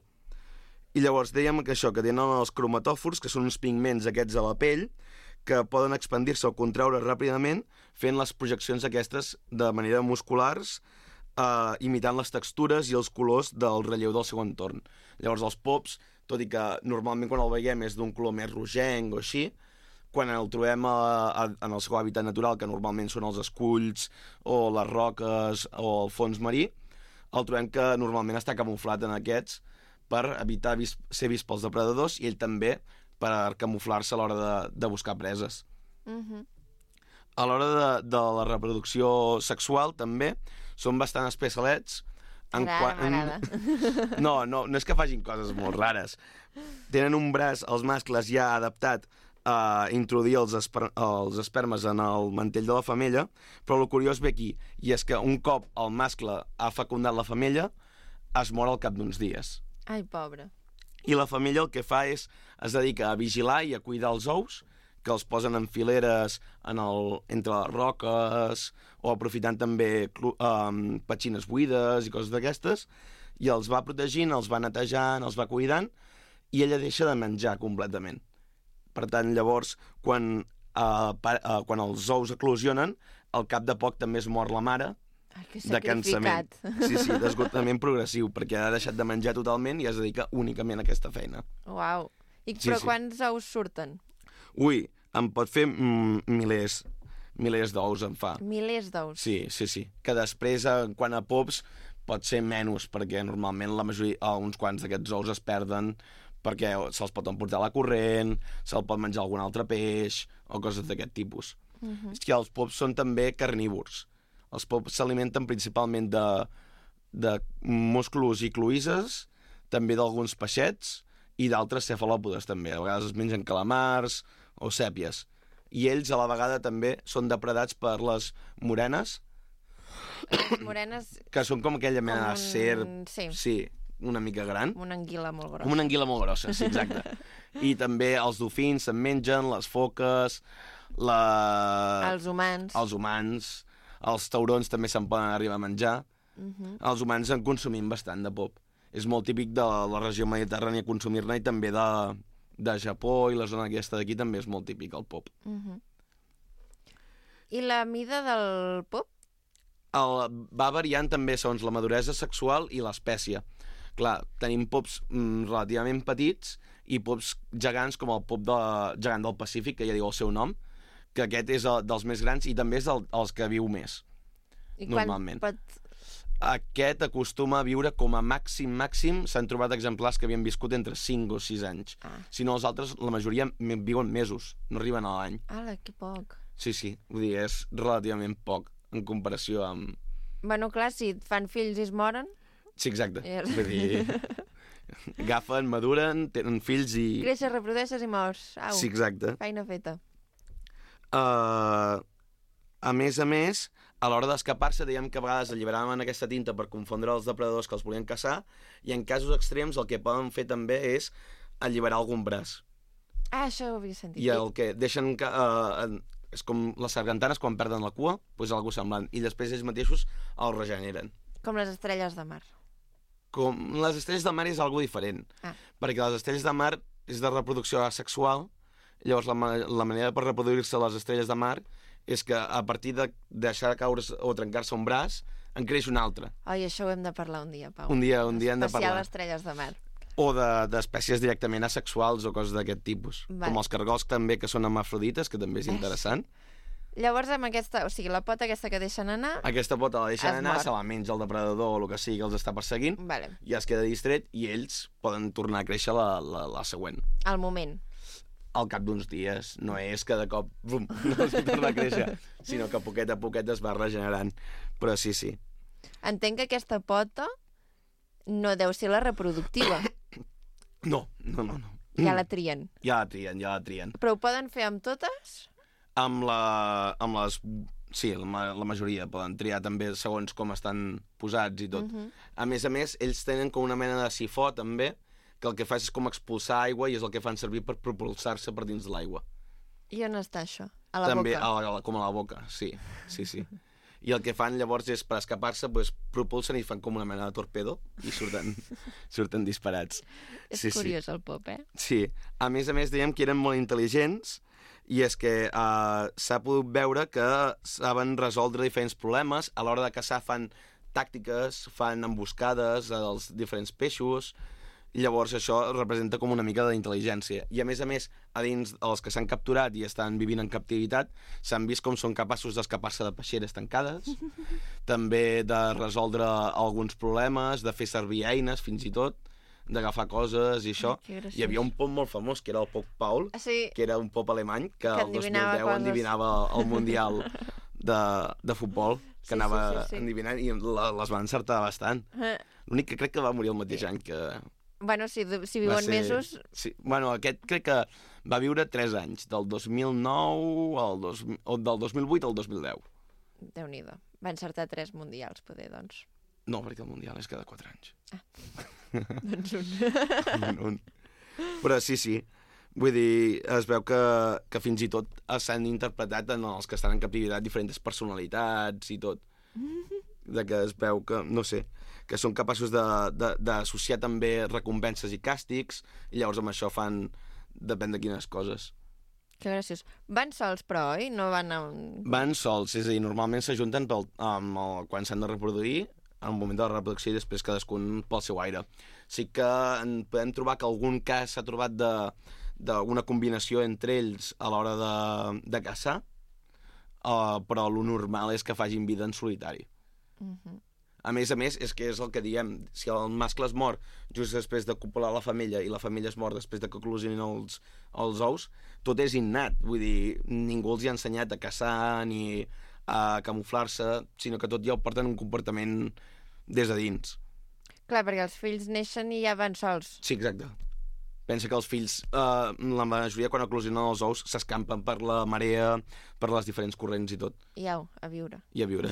I llavors dèiem que això, que tenen els cromatòfors, que són uns pigments aquests a la pell, que poden expandir-se o contraure ràpidament fent les projeccions aquestes de manera musculars, eh, imitant les textures i els colors del relleu del seu entorn. Llavors els pops, tot i que normalment quan el veiem és d'un color més rogenc o així, quan el trobem a, a, en el seu hàbitat natural, que normalment són els esculls o les roques o el fons marí, el trobem que normalment està camuflat en aquests per evitar vis, ser vist pels depredadors i ell també per camuflar-se a l'hora de, de buscar preses. Uh -huh. A l'hora de, de la reproducció sexual també són bastant especialets. En M'agrada, quan- m'agrada. No, no, no és que facin coses molt rares. Tenen un braç, els mascles, ja adaptat a introduir els, esper els espermes en el mantell de la femella, però el curiós ve aquí, i és que un cop el mascle ha fecundat la femella, es mor al cap d'uns dies. Ai, pobre. I la femella el que fa és, es dedica a vigilar i a cuidar els ous, que els posen en fileres en el, entre les roques, o aprofitant també um, petxines buides i coses d'aquestes, i els va protegint, els va netejant, els va cuidant, i ella deixa de menjar completament. Per tant, llavors, quan, uh, pa, uh, quan els ous eclosionen, al cap de poc també es mor la mare, Ai, que de cansament. sacrificat. Sí, sí, d'esgotament progressiu, perquè ha deixat de menjar totalment i es dedica únicament a aquesta feina. Uau. I, Sí, però sí. quants ous surten? Ui, em pot fer mm, milers, milers d'ous em fa. Milers d'ous. Sí, sí, sí. Que després, eh, quan a pops, pot ser menys, perquè normalment la majoria, oh, uns quants d'aquests ous es perden perquè se'ls pot emportar a la corrent, se'l pot menjar algun altre peix, o coses d'aquest tipus. Uh -huh. És que els pops són també carnívors. Els pops s'alimenten principalment de, de musclos i cloïsses, també d'alguns peixets i d'altres cefalòpodes també. A vegades es mengen calamars o sèpies. I ells a la vegada també són depredats per les morenes, Les morenes, que són com aquella mena Com de un- serp, sí. sí, una mica gran, una anguila molt grossa. com una anguila molt grossa, sí, exacte. I també els dofins se'n mengen, les foques, la... Els humans. els humans, els taurons també se'n poden arribar a menjar. Uh -huh. Els humans en consumim bastant de pop. És molt típic de la regió mediterrània consumir-ne i també de, de Japó i la zona aquesta d'aquí també és molt típic el pop. Uh -huh. I la mida del pop? el, va variant també segons la maduresa sexual i l'espècie. Clar, tenim pops mm, relativament petits i pops gegants com el pop de, gegant del Pacífic, que ja diu el seu nom, que aquest és el, dels més grans i també és el, els que viu més, I normalment. quan pot... Aquest acostuma a viure com a màxim, màxim, s'han trobat exemplars que havien viscut entre cinc o sis anys. Ah. Si no, els altres, la majoria viuen mesos, no arriben a l'any. Ala, que poc. Sí, sí, vull dir, és relativament poc en comparació amb... Bueno, clar, si et fan fills i es moren... Sí, exacte. Yes. Vull dir, agafen, maduren, tenen fills i... Creixes, reprodueixes i mors. Au, Sí, exacte. feina feta. Uh, a més a més, a l'hora d'escapar-se, dèiem que a vegades alliberaven aquesta tinta per confondre els depredadors que els volien caçar, i en casos extrems el que poden fer també és alliberar algun braç. Ah, això ho havia sentit. I el que deixen... Que, uh, és com les sargantanes quan perden la cua, doncs algo semblant, i després ells mateixos el regeneren. Com les estrelles de mar. Com les estrelles de mar és algo diferent, Ah. perquè les estrelles de mar és de reproducció asexual, llavors la, ma la manera per reproduir-se les estrelles de mar és que a partir de deixar caure o trencar-se un braç, en creix un altre. Oi, això ho hem de parlar un dia, Pau. Un dia, un dia hem de Especial parlar. estrelles de mar. O d'espècies de, directament asexuals o coses d'aquest tipus. Vale. Com els cargols també, que són hermafrodites, que també és interessant. Llavors, amb aquesta... O sigui, la pota aquesta que deixen anar... Aquesta pota la deixen Es anar, mor. se la menja el depredador o el que sigui que els està perseguint, Vale. ja es queda distret i ells poden tornar a créixer la, la, la següent. Al moment. Al cap d'uns dies. No és que de cop bum, no es torna a créixer, sinó que poquet a poquet es va regenerant. Però sí, sí. Entenc que aquesta pota no deu ser la reproductiva. No, no, no. no. Ja la trien. Ja la trien, ja la trien. Però ho poden fer amb totes? Amb, la, amb les... Sí, la, ma- la majoria poden triar també segons com estan posats i tot. Mhm. A més a més, ells tenen com una mena de sifó també, que el que fa és com expulsar aigua i és el que fan servir per propulsar-se per dins de l'aigua. I on està això? A la També, boca? a la, a la, com a la boca, sí, sí, sí. I el que fan llavors és, per escapar-se, pues, propulsen i fan com una mena de torpedo i surten, surten disparats. És sí, curiós el pop, eh? Sí. A més a més, dèiem que eren molt intel·ligents i és que uh, s'ha pogut veure que saben resoldre diferents problemes. A l'hora de caçar fan tàctiques, fan emboscades als diferents peixos. Llavors això representa com una mica d'intel·ligència. I a més a més, a dins els que s'han capturat i estan vivint en captivitat, s'han vist com són capaços d'escapar-se de peixeres tancades, també de resoldre alguns problemes, de fer servir eines fins i tot, d'agafar coses i això. Ai, que graciós. Hi havia un pop molt famós, que era el pop Paul, Ah, sí, que era un pop alemany, que, Que el dos mil endivinava deu coses. endivinava el Mundial de, de futbol, que Sí, anava sí, sí, sí. endivinant i la, les van encertar bastant. Eh, L'únic que crec que va morir el mateix any que... bueno, si, si Va viuen ser- mesos... Sí. Bueno, aquest crec que va viure tres anys, del dos mil nou al dos, o del dos mil vuit al dos mil deu. Déu-n'hi-do. Va encertar tres mundials, poder, doncs. No, perquè el Mundial és cada quatre anys. Doncs un. un, un. Però sí, sí. Vull dir, es veu que, que fins i tot s'han interpretat en els que estan en captivitat diferents personalitats i tot. De que es veu que, no sé, que són capaços de- de- d'associar també recompenses i càstigs, i llavors amb això fan, depèn de quines coses. Que graciós. Van sols, però, oi? No van amb... Van sols, és a dir, normalment s'ajunten pel, amb el, quan s'han de reproduir, en el moment de la reproducció i després cadascun pel seu aire. Sí que en podem trobar que algun cas s'ha trobat de d'una combinació entre ells a l'hora de, de caçar, uh, però lo normal és que facin vida en solitari. Mhm. A més a més, és que és el que diem, si el mascle es mor just després de copular la femella i la femella es mor després de que eclosionin els, els ous, tot és innat, vull dir, ningú els hi ha ensenyat a caçar ni a camuflar-se, sinó que tot ja ho porten un comportament des de dins. Clar, perquè els fills neixen i ja van sols. Sí, exacte. Pensa que els fills, eh, la majoria quan eclosionen els ous, s'escampen per la marea, per les diferents corrents i tot, I au, a viure. i a viure.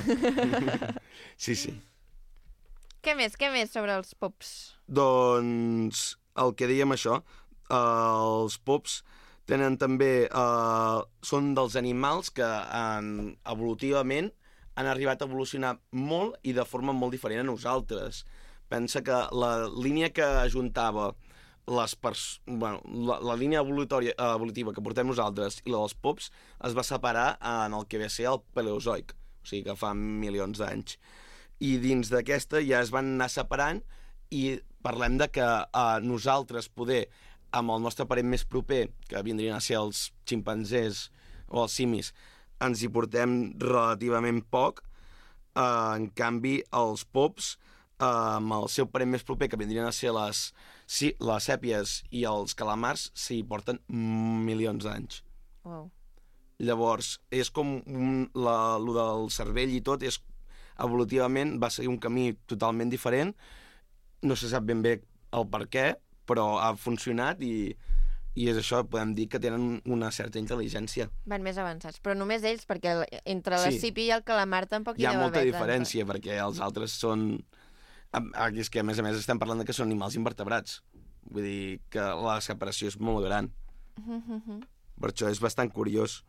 Sí, sí. Què més, què més sobre els pops? Doncs el que dèiem això, eh, els pops tenen també... Eh, són dels animals que en, evolutivament han arribat a evolucionar molt i de forma molt diferent a nosaltres. Pensa que la línia que ajuntava les pers bueno, la, la línia evolutòria, evolutiva que portem nosaltres i la dels pops es va separar en el que ve a ser el Paleozoic. O sigui que fa milions d'anys. I dins d'aquesta ja es van anar separant i parlem de que uh, nosaltres poder, amb el nostre parent més proper, que vindrien a ser els ximpanzés o els simis, ens hi portem relativament poc. Uh, en canvi, els pops, uh, amb el seu parent més proper, que vindrien a ser les, sí, les sèpies i els calamars, s'hi porten milions d'anys. Wow. Llavors, és com un, la, lo del cervell i tot, és, evolutivament va seguir un camí totalment diferent. No se sap ben bé el per què, però ha funcionat i, i és això, podem dir que tenen una certa intel·ligència. Van més avançats, però només ells, perquè entre la Sí. sípia i el calamar tampoc hi, Hi ha deu molta haver diferència, perquè els altres són... Ah, és que, a més a més, estem parlant de que són animals invertebrats. Vull dir que la separació és molt gran. tanta. Per això és bastant curiós.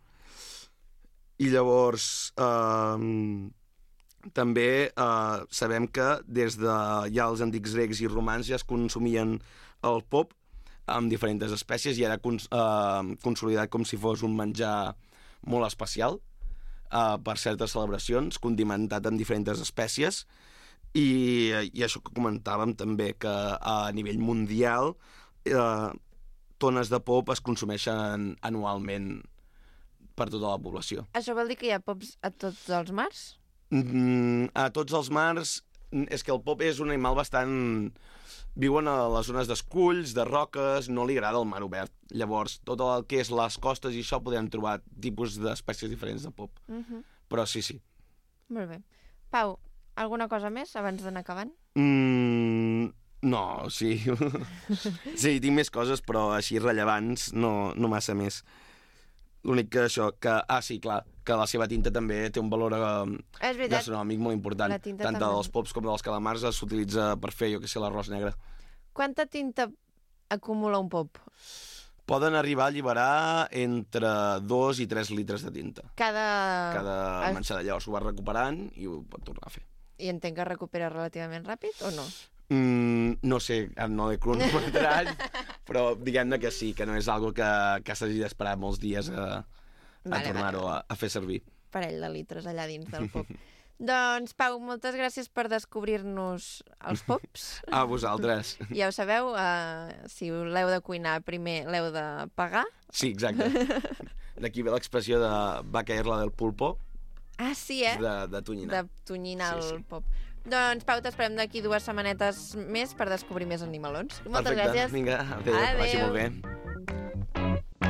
I llavors, eh, també eh, sabem que des de ja els antics grecs i romans ja es consumien el pop amb diferents espècies i era cons eh, consolidat com si fos un menjar molt especial eh, per certes celebracions, condimentat amb diferents espècies. I, i això que comentàvem també, que a nivell mundial eh, tones de pop es consumeixen anualment per tota la població. Això vol dir que hi ha pops a tots els mars? Mm, a tots els mars, és que el pop és un animal bastant... Viuen a les zones d'esculls, de roques, no li agrada el mar obert. Llavors, tot el que és les costes i això podem trobar tipus d'espècies diferents de pop. Uh -huh. Però sí, sí. Molt bé. Pau, alguna cosa més abans d'anar acabant? Mm, no, sí. Sí, tinc més coses, però així rellevants, no, no massa més. L'únic que això, que... Ah, sí, clar, que la seva tinta també té un valor eh, És veritat. gastronòmic molt important. La tinta Tant també. dels pops com dels calamars s'utilitza per fer, jo que sé, l'arròs negre. Quanta tinta acumula un pop? Poden arribar a alliberar entre dos i tres litres de tinta. Cada... Cada Es- manxada. Llavors ho va recuperant i ho pot tornar a fer. I entenc que recupera relativament ràpid o no? Mm, no sé, no he cronometrat, però diguem-ne que sí, que no és algo que, que s'hagi d'esperar molts dies a, a Vale, tornar-ho vale. a, a fer servir. Parell de litres allà dins del pop. Doncs, Pau, moltes gràcies per descobrir-nos els pops. A vosaltres. Ja ho sabeu, uh, si l'heu de cuinar primer l'heu de pagar. Sí, exacte. D'aquí ve l'expressió de va caer la del pulpo, Ah, sí, eh? de, de tonyinar. De tonyinar Sí, el sí. pop. Doncs, Pau, t'esperem d'aquí dues setmanetes més per descobrir més animalons. Moltes Perfecte. gràcies. Vinga, adéu, que vagi Adéu. molt bé.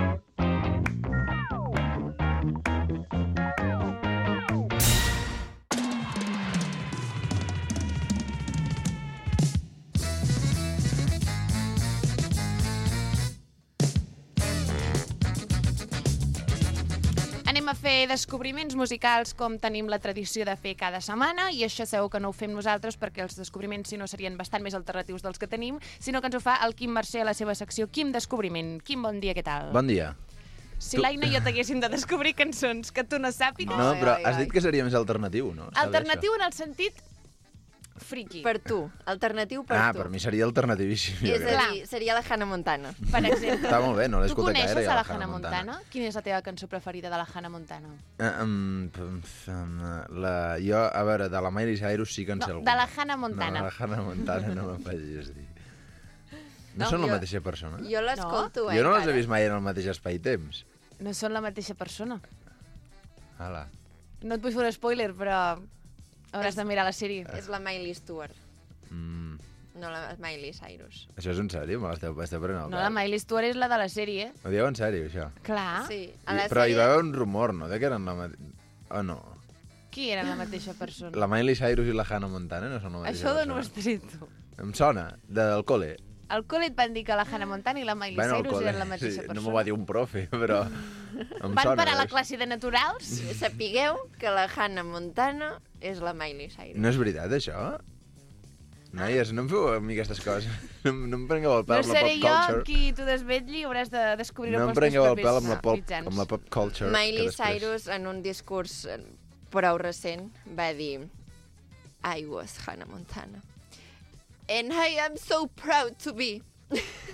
Anem a fer descobriments musicals com tenim la tradició de fer cada setmana i això segur que no ho fem nosaltres perquè els descobriments si no serien bastant més alternatius dels que tenim, sinó que ens ho fa el Quim Mercè a la seva secció Quim Descobriment. Quim, bon dia, què tal? Bon dia. Si l'Aina i jo t'haguéssim de descobrir cançons que tu no sàpigues... No, però ai, has ai. dit que seria més alternatiu, no? S'ha Alternatiu en el sentit friki. Per tu. Alternatiu per Ah, tu. per mi seria alternativíssim. jo És crec. a dir, seria la Hannah Montana. Per exemple. Està molt bé, no l'he Tu escoltat gaire. coneixes jo, a la Hannah Montana? Quina és la teva cançó preferida de la Hannah Montana? Uh, um, um, um, la, jo, a veure, de la Miley Cyrus sí que en sé No, alguna. de la Hannah Montana. No, de la Hannah Montana no me'n facis dir. No, No, són jo- la mateixa persona? Jo l'escolto, eh, Jo no les he encara. vist mai en el mateix espai-temps. No són la mateixa persona. Ala. No et vull fer un spoiler, però hauràs de mirar la sèrie. És la Miley Stewart, Mm, no la Miley Cyrus. això és en sèrio? Me l'esteu esteu prenent al No, la pèl? Miley Stewart és la de la sèrie. Ho dieu en sèrio, això? Clar. Sí, I, a la però hi sèrie... va haver un rumor, no?, de que eren la mateixa... Oh, no. Qui era la mateixa persona? La Miley Cyrus i la Hannah Montana no són la mateixa Això d'on ho persona. has tret tu? Em sona, del col·le. Al col·le et van dir que la Hannah Montana i la Miley Bueno, al Cyrus col·le, eren la mateixa sí, persona. no m'ho va dir un profe, però em Van sona. parar a la veus? classe de naturals? Sapigueu que la Hannah Montana és la Miley Cyrus. No és veritat, això? Noies, no em feu a mi aquestes coses. No, em- no em prengueu el No pèl amb la seré pop jo culture. qui t'ho desvetlli, hauràs de descobrir-ho No em pels teus prengueu el propis pèl amb la pop, mitjans. amb la pop culture. Miley que després- Cyrus, en un discurs eh, prou recent, va dir I was Hannah Montana. And I am so proud to be.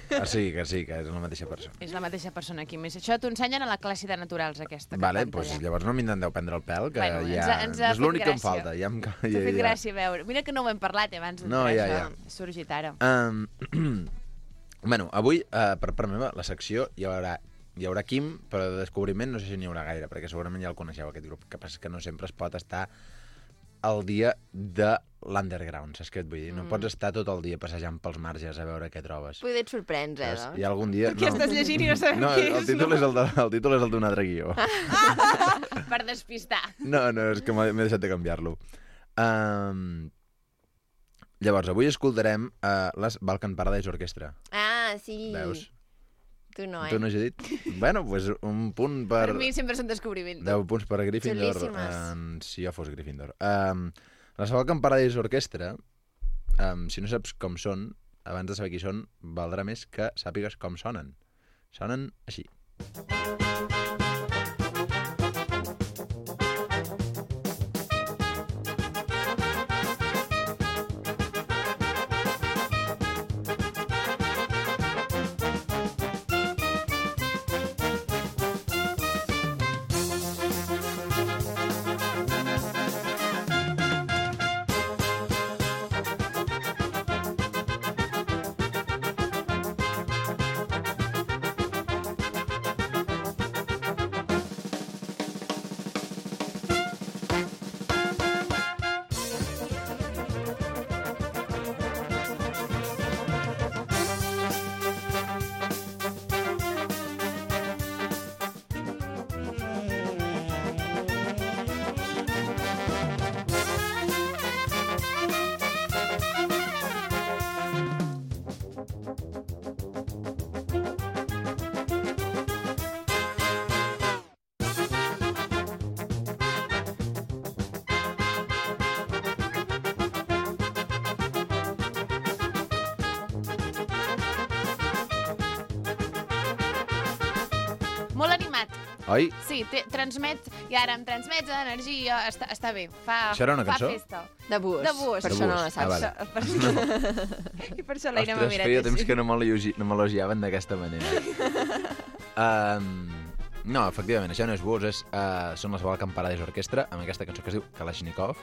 Ah, sí, que sí, que és la mateixa persona. És la mateixa persona aquí. Més això t'ho ensenyen a la classe de naturals, aquesta. Vale, doncs pues, llavors no m'intenteu prendre el pèl, que bueno, ja... ens ha, ens ha és l'únic que em gràcia. falta. Ja em... ja, T'ha fet gràcia veure. Mira que no ho hem parlat eh, abans d'entrar, No, ja, això. ja. Ha sorgit ara. Um, bueno, avui, uh, per part meva, la secció hi haurà, hi haurà Quim, però de descobriment no sé si n'hi haurà gaire, perquè segurament ja el coneixeu, aquest grup. Que passa que no sempre es pot estar al dia de l'underground, saps què et vull dir? No Mm. pots estar tot el dia passejant pels marges a veure què trobes. Poder et sorprens, eh? Saps? I algun dia... Què estàs llegint i no sabem no, què el és, títol no? és el, de, el títol és el d'un altre guió. Per despistar. No, no, és que m'he m'he deixat de canviar-lo. Um, llavors, avui escoltarem uh, les Balkan Paradise Orchestra. Ah, sí. Veus? Tu no, eh? Tu no has dit? Bueno, doncs pues un punt per... Per mi sempre és un descobriment. deu punts per Gryffindor. Xulíssimes. Um, si jo fos Gryffindor. Um, les Balkan Paradise Orchestra, um, si no saps com són, abans de saber qui són, valdrà més que sàpigues com sonen. Sonen així. Molt animat. Oi? Sí, té, transmet, i ara em transmets energia, està, està bé. Fa, Això era una fa cançó? festa. De bus. De bus. Per De això no bus. la saps. Ah, Per això, I per això l'Aina m'ha Ostres, mirat feia temps així. que no m'elogi- no m'elogiaven d'aquesta manera. um, no, efectivament, això no és bus, és, uh, són les Balkan Paradise Orchestra, amb aquesta cançó que es diu Kalashnikov.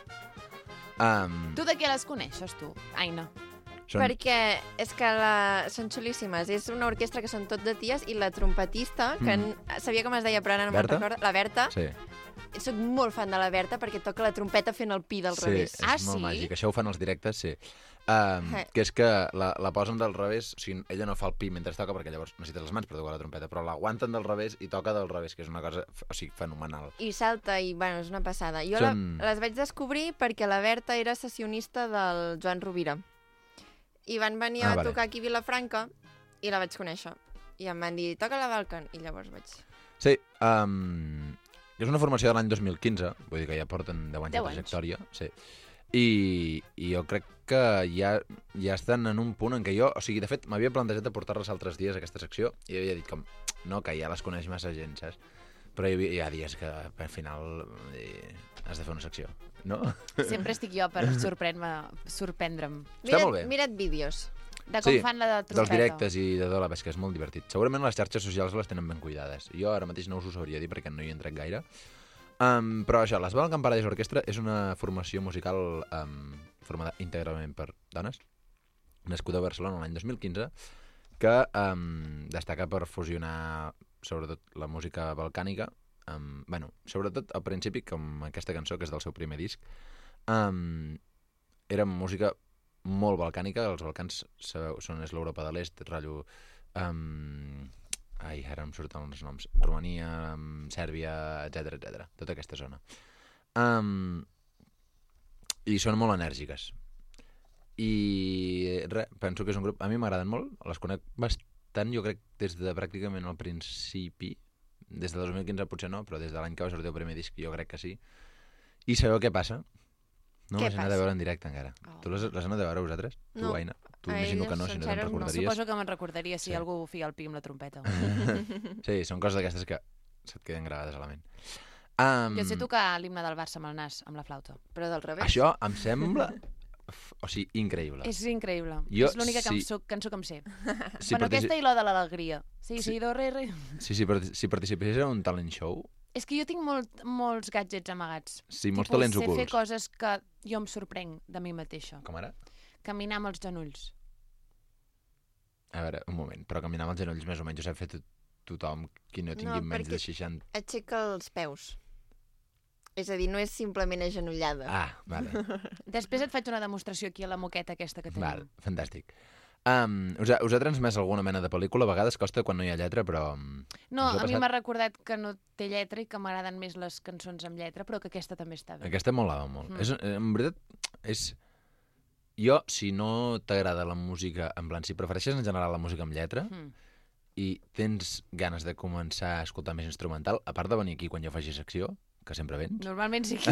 Um, Tu de què les coneixes, tu, Aina? són... Perquè és que la... són xulíssimes. És una orquestra que són tot de ties i la trompetista, que Mm. mm. sabia com es deia, però ara no me'n Berta? recordo, la Berta. Sí, Soc molt fan de la Berta perquè toca la trompeta fent el pi del sí revés. és Ah, molt sí? màgic. Això ho fan els directes, sí. Um, Eh. que és que la, la posen del revés, o sigui, ella no fa el pi mentre toca, perquè llavors necessites les mans per tocar la trompeta, però l'aguanten del revés i toca del revés, que és una cosa f- o sigui, fenomenal. I salta, i bueno, és una passada. Jo Són- la, les vaig descobrir perquè la Berta era sessionista del Joan Rovira. I van venir Ah, a vale. tocar aquí a Vilafranca i la vaig conèixer. I em van dir, toca la Balkan. I llavors vaig... Sí, um, és una formació de l'any dos mil quinze, vull dir que ja porten deu anys deu de anys. trajectòria, sí. I, I jo crec que ja, ja estan en un punt en què jo... O sigui, de fet, m'havia plantejat de portar-les altres dies a aquesta secció i havia dit com, no, que ja les coneix massa gent, saps? Però hi, havia, hi ha dies que al final eh, has de fer una secció, no? Sempre estic jo per sorprendre-me, sorprendre'm. Està molt bé. Mira't vídeos. De com Sí, fan la de Dels trompeta. directes i de tot, la pesca, és molt divertit. Segurament les xarxes socials les tenen ben cuidades. Jo ara mateix no us ho sabria dir perquè no hi he entrat gaire. Um, però això, les Balkan Paradise Orchestra és una formació musical um, formada íntegrament per dones, nascuda a Barcelona l'any dos mil quinze, que um, destaca per fusionar sobretot la música balcànica, um, bueno, sobretot al principi, com aquesta cançó, que és del seu primer disc, um, era música molt balcànica. Els Balcans, sabeu, són és l'Europa de l'Est, rotllo... Um, ai, ara em surten els noms. Romania, um, Sèrbia, etcètera, etcètera. Tota aquesta zona. Um, I són molt enèrgiques. I res, penso que és un grup... A mi m'agraden molt, les conec bastant, jo crec, des de pràcticament el principi. Des de dos mil quinze potser no, però des de l'any que va sortir el primer disc jo crec que sí. I sabeu què passa? No Què les he anat passa? a veure en directe encara. Oh. Tu les, les has anat a veure vosaltres? Tu, No. Aina? Tu A imagino elles que no, si no te'n senceres no. recordaries. Suposo que me'n recordaria si Sí. algú feia el pi amb la trompeta. Sí, són coses d'aquestes que se't queden gravades a la ment. Um, Jo sé tocar l'himne del Barça amb el nas, amb la flauta. Però del revés. Això em sembla f- o sigui, increïble. És increïble. Jo, és l'única sí. cançó, cançó que em sé. Si bueno, partici- aquesta i la de l'alegria. Sí, Sí. sí, do, re, re. Sí, sí, però si participés en un talent show, És que jo tinc molt, molts gadgets amagats. sí, molts Tipus, talents sé ocults. fer coses que jo em sorprenc de mi mateixa. Com ara? Caminar amb els genolls. A veure, un moment, però caminar amb els genolls més o menys ho sap fer tot, tothom qui no tingui No, menys perquè- de seixanta... Aixeca els peus. És a dir, no és simplement agenollada. Ah, vale, Després et faig una demostració aquí a la moqueta aquesta que tenim. val, fantàstic. Um, us, ha, us ha transmès alguna mena de pel·lícula? A vegades costa quan no hi ha lletra, però... um, No, us ha a mi passat? m'ha recordat que no té lletra i que m'agraden més les cançons amb lletra, però que aquesta també està bé. Aquesta molava molt. Mm. Mm. És, en veritat, és... Jo, si no t'agrada la música, en plan, si prefereixes en general la música amb lletra Mm. i tens ganes de començar a escoltar més instrumental, a part de venir aquí quan jo faci secció, que sempre vens, Normalment sí que...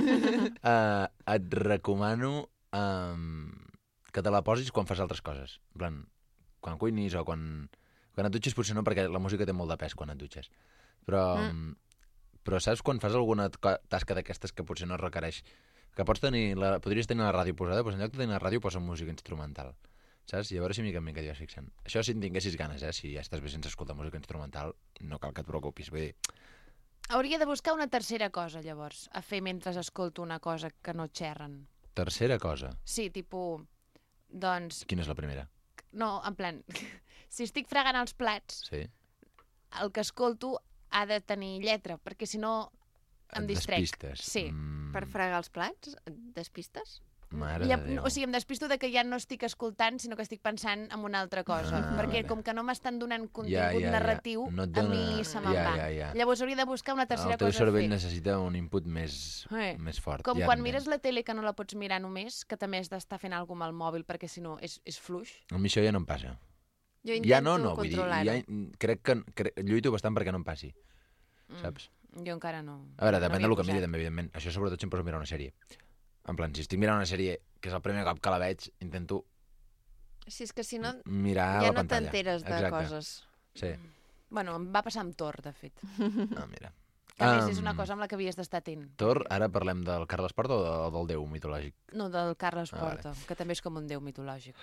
uh, et recomano um, que te la posis quan fas altres coses. En plan, quan cuinis o quan... Quan et dutxes potser no, perquè la música té molt de pes quan et dutxes. Però, mm. però saps quan fas alguna co- tasca d'aquestes que potser no requereix... Que pots tenir la, podries tenir la ràdio posada, doncs en lloc de tenir la ràdio posa música instrumental. Saps? I a veure si mica en mica t'hi vas fixant. Això si en tinguessis ganes, eh? Si ja estàs bé sense escoltar música instrumental, no cal que et preocupis. Vull dir, Hauria de buscar una tercera cosa, llavors, a fer mentre escolto una cosa que no xerren. tercera cosa. Sí, tipus... Doncs, Quina és la primera? no, en plan, si estic fregant els plats, Sí? el que escolto ha de tenir lletra, perquè si no em Et distrec. despistes. Sí. Mm, Per fregar els plats, et despistes? Mare Ja, de Déu. o sigui, em despisto de que ja no estic escoltant, sinó que estic pensant en una altra cosa. Ah, perquè vale. com que no m'estan donant contingut Ja, ja, ja. narratiu, No et a dona- mi se me'n ja, va. ja, ja. Llavors hauria de buscar una tercera el teu cosa a cervell fer. necessita un input més, Eh, més fort. Com ja quan t'entenc. mires la tele que no la pots mirar només, que també has d'estar fent alguna cosa amb el mòbil, perquè si no és, és fluix. A mi això ja no em passa. Jo intento Ja no, no, vull dir, controlar-ho. ja, crec que crec, lluito bastant perquè no em passi, Mm. saps? Jo encara no. A veure, no depèn m'hi del he que miri, posat. també, evidentment. Això sobretot si em poso a mirar una sèrie. En plan, si estic mirant una sèrie, que és el primer cop que la veig, intento Si és que si no, mirar ja la no pantalla. t'enteres de Exacte. coses. Sí. Bueno, em va passar amb Thor, de fet. Ah, mira. Que a més és Am, una cosa amb la que havies d'estar atent. Thor, ara parlem del Carles Porta o de- del déu mitològic? No, del Carles Ah, vale. Porta, que també és com un déu mitològic.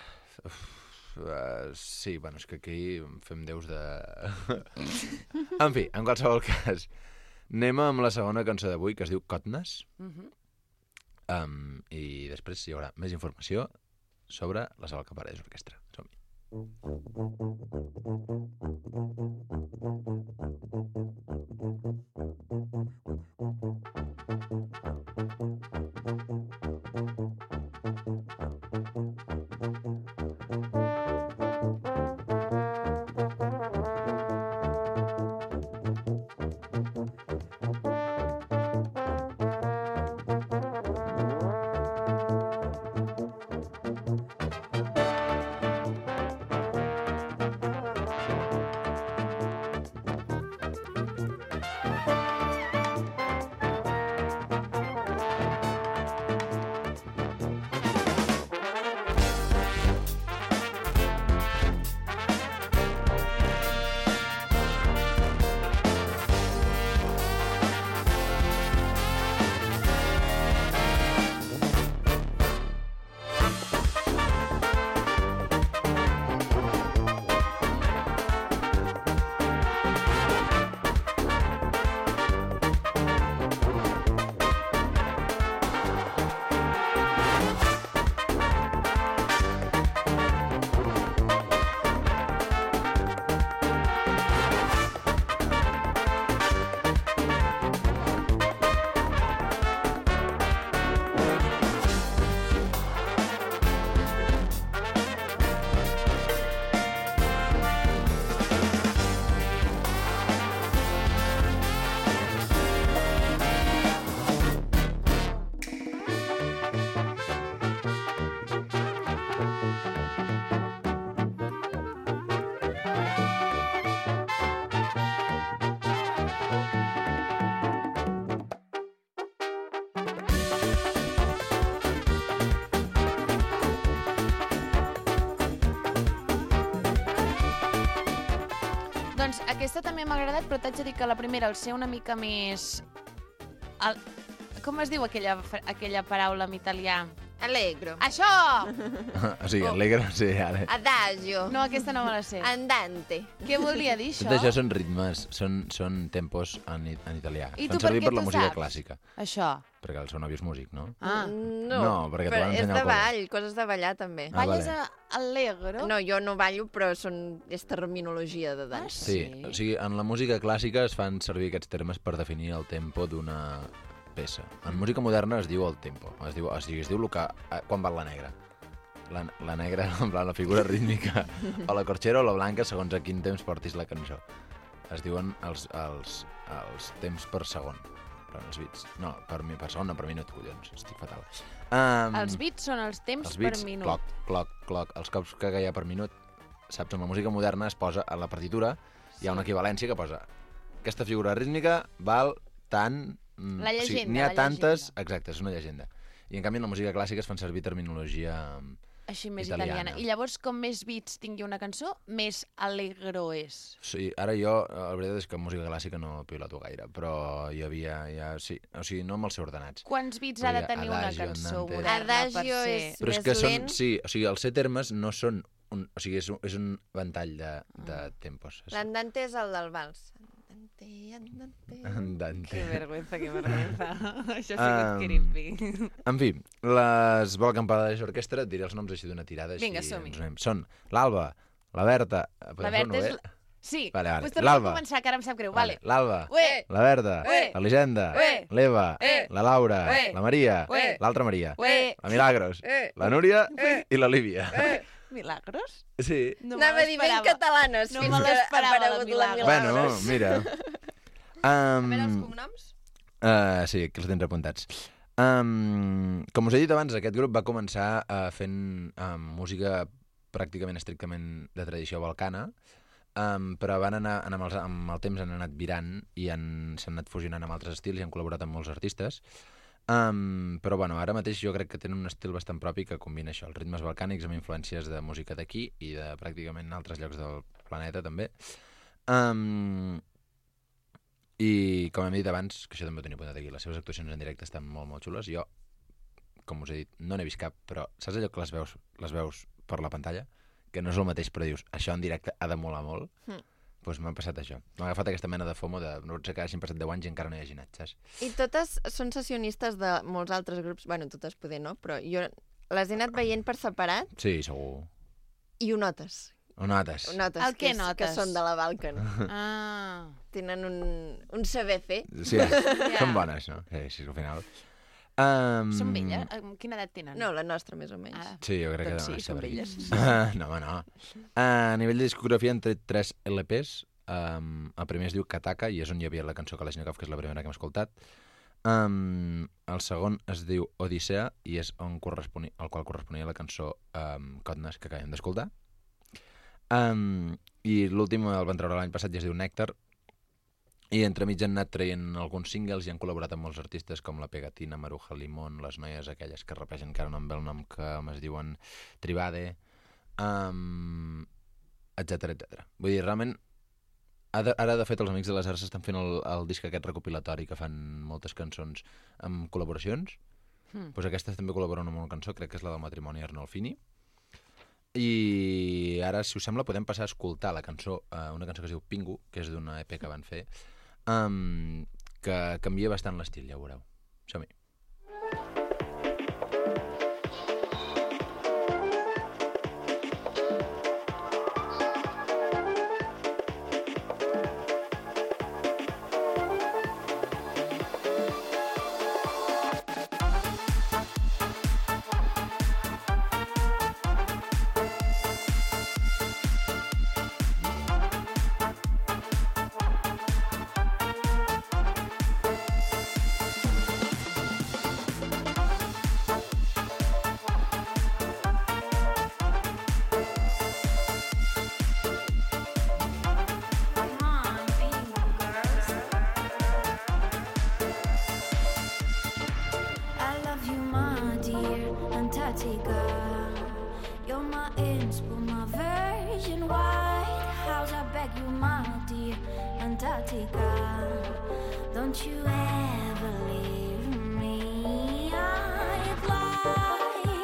Uh, sí, bueno, és que aquí fem déus de... En fi, en qualsevol cas, anem amb la segona cançó d'avui, que es diu Cotnes, Mhm. um, i després hi haurà més informació sobre la Sala Caparés Orquestra. Som-hi. Doncs aquesta també m'ha agradat, però t'haig de dir que la primera, al ser una mica més... El... Com es diu aquella, fra- aquella paraula en italià? Allegro. Això! O sigui, alegre, sí, ara. Adagio. No, aquesta no me la sé. Andante. Què volia dir, Tot això? això són ritmes, són, són tempos en, i- en italià. I Fan tu per servir què per la t'ho música saps? clàssica. Això. Perquè el seu nòvio és músic, no? Ah. No, No, perquè t'ho però van és ensenyar de al col·le. ball, coses de ballar també. Ah, Balles vale. a Allegro? No, jo no ballo, però són, és terminologia de dansa. Sí, o sigui, en la música clàssica es fan servir aquests termes per definir el tempo d'una peça. En música moderna es diu el tempo, es diu, es diu, es diu el que, eh, quan va la negra. La, la negra, en plan, la figura rítmica, o la corxera o la blanca, segons a quin temps portis la cançó. Es diuen els, els, els temps per segon, per els bits. No, per, mi, per segon, no, per minut, collons, estic fatal. Um, Els bits són els temps els bits, per minut. cloc, cloc, cloc, els cops que hi ha per minut. Saps, en la música moderna es posa a la partitura, hi ha una equivalència que posa aquesta figura rítmica val tant... mm, La o sigui, llegenda, n'hi ha la tantes... Exacte, és una llegenda. I en canvi en la música clàssica es fan servir terminologia mm, Així més italiana. italiana. I llavors, com més bits tingui una cançó, més allegro és. Sí, ara jo, la veritat és que en música clàssica no piloto gaire, però hi havia, ja, sí, o sigui, no amb els ordinats. Quants bits Però ha de hi ha tenir una adagio, cançó andante. moderna per Adagio ser... és Però és més que són, lent. sí, o sigui, els C termes no són, un, o sigui, és un, és un ventall de, de tempos. És- L'andante és el del vals. Andante, andante. Andante. Que vergüenza, que vergüenza. Això sí que Um, és creepy. En fi, les Vol Campanades Orquestra, et diré els noms així d'una tirada. Vinga, així som-hi. ens anem. Són l'Alba, la Berta... La Berta és... la- Sí, Vale, vale. pues tornem a L'Alba. començar, que ara em sap greu. Vale. L'Alba, Ué, la Berta, Ué. l'Elisenda, Ué. l'Eva, Ué. la Laura, Ué. la Maria, Ué. l'altra Maria, ué, la Milagros, Eh, la Núria i l'Olivia. Milagros? Sí. No me Anava a dir ben l'esperava. catalanes, No fins me que ha l'esperava, la aparegut la Milagros. Bueno, Milagros. mira. A Um, veure els cognoms? Uh, sí, que els tens apuntats. Um, com us he dit abans, aquest grup va començar uh, fent um, música pràcticament estrictament de tradició balcana, um, però van anar, amb, els, amb el temps han anat virant i han- s'han anat fusionant amb altres estils i han col·laborat amb molts artistes. Um, però bueno, ara mateix jo crec que tenen un estil bastant propi que combina això, els ritmes balcànics amb influències de música d'aquí i de pràcticament altres llocs del planeta també. Um, I com hem dit abans, que això també ho tenia apuntat aquí, les seves actuacions en directe estan molt, molt xules. Jo, com us he dit, no n'he vist cap, però saps allò que les veus, les veus per la pantalla? Que no és el mateix, però dius, això en directe ha de molar molt. Mm. Doncs m'ha passat això. M'ha agafat aquesta mena de fomo de no sé que hagin passat deu anys i encara no hi hagi anat, saps? I totes són sessionistes de molts altres grups. Bueno, totes poder no, però jo les he anat veient per separat Sí, segur. i ho notes. Ho notes? Ho notes, El que, què és- notes? que són de la Balkan. Ah. Tenen un, un saber fer. Sí, són bones, no? Sí, sí, al final. Um, Són velles? Amb quina edat tenen? No, la nostra, més o menys. Ah. Sí, jo crec que Doncs deuen sí, estar són per aquí. velles. no, home, no. A nivell de discografia han tret tres L Ps. Um, el primer es diu Kataka i és on hi havia la cançó Kalashnikov, que és la primera que hem escoltat. Um, el segon es diu Odissea i és on corresponia, al qual corresponia la cançó um, Codnes, que acabem d'escoltar. Um, I l'últim el van treure l'any passat i es diu Nèctar. I entremig han anat traient alguns singles i han col·laborat amb molts artistes com la Pegatina, Maruja Limón, les noies aquelles que rapegen, que ara no em ve el nom, que es diuen Tribade, um, etcètera, etcètera. Vull dir, realment, ara, ara de fet els Amics de les Arts estan fent el, el disc aquest recopilatori que fan moltes cançons amb col·laboracions. Hmm. Pues aquestes també col·laboren amb una cançó, crec que és la del matrimoni Arnolfini. I ara, si us sembla, podem passar a escoltar la cançó, uh, una cançó que es diu Pingu, que és d'una E P que van fer, um, que canvia bastant l'estil, ja ho veureu. Som-hi. I love you, my dear Antarctica. You're my inspo, my virgin white house. I beg you, my dear Antarctica. Don't you ever leave me. I'd like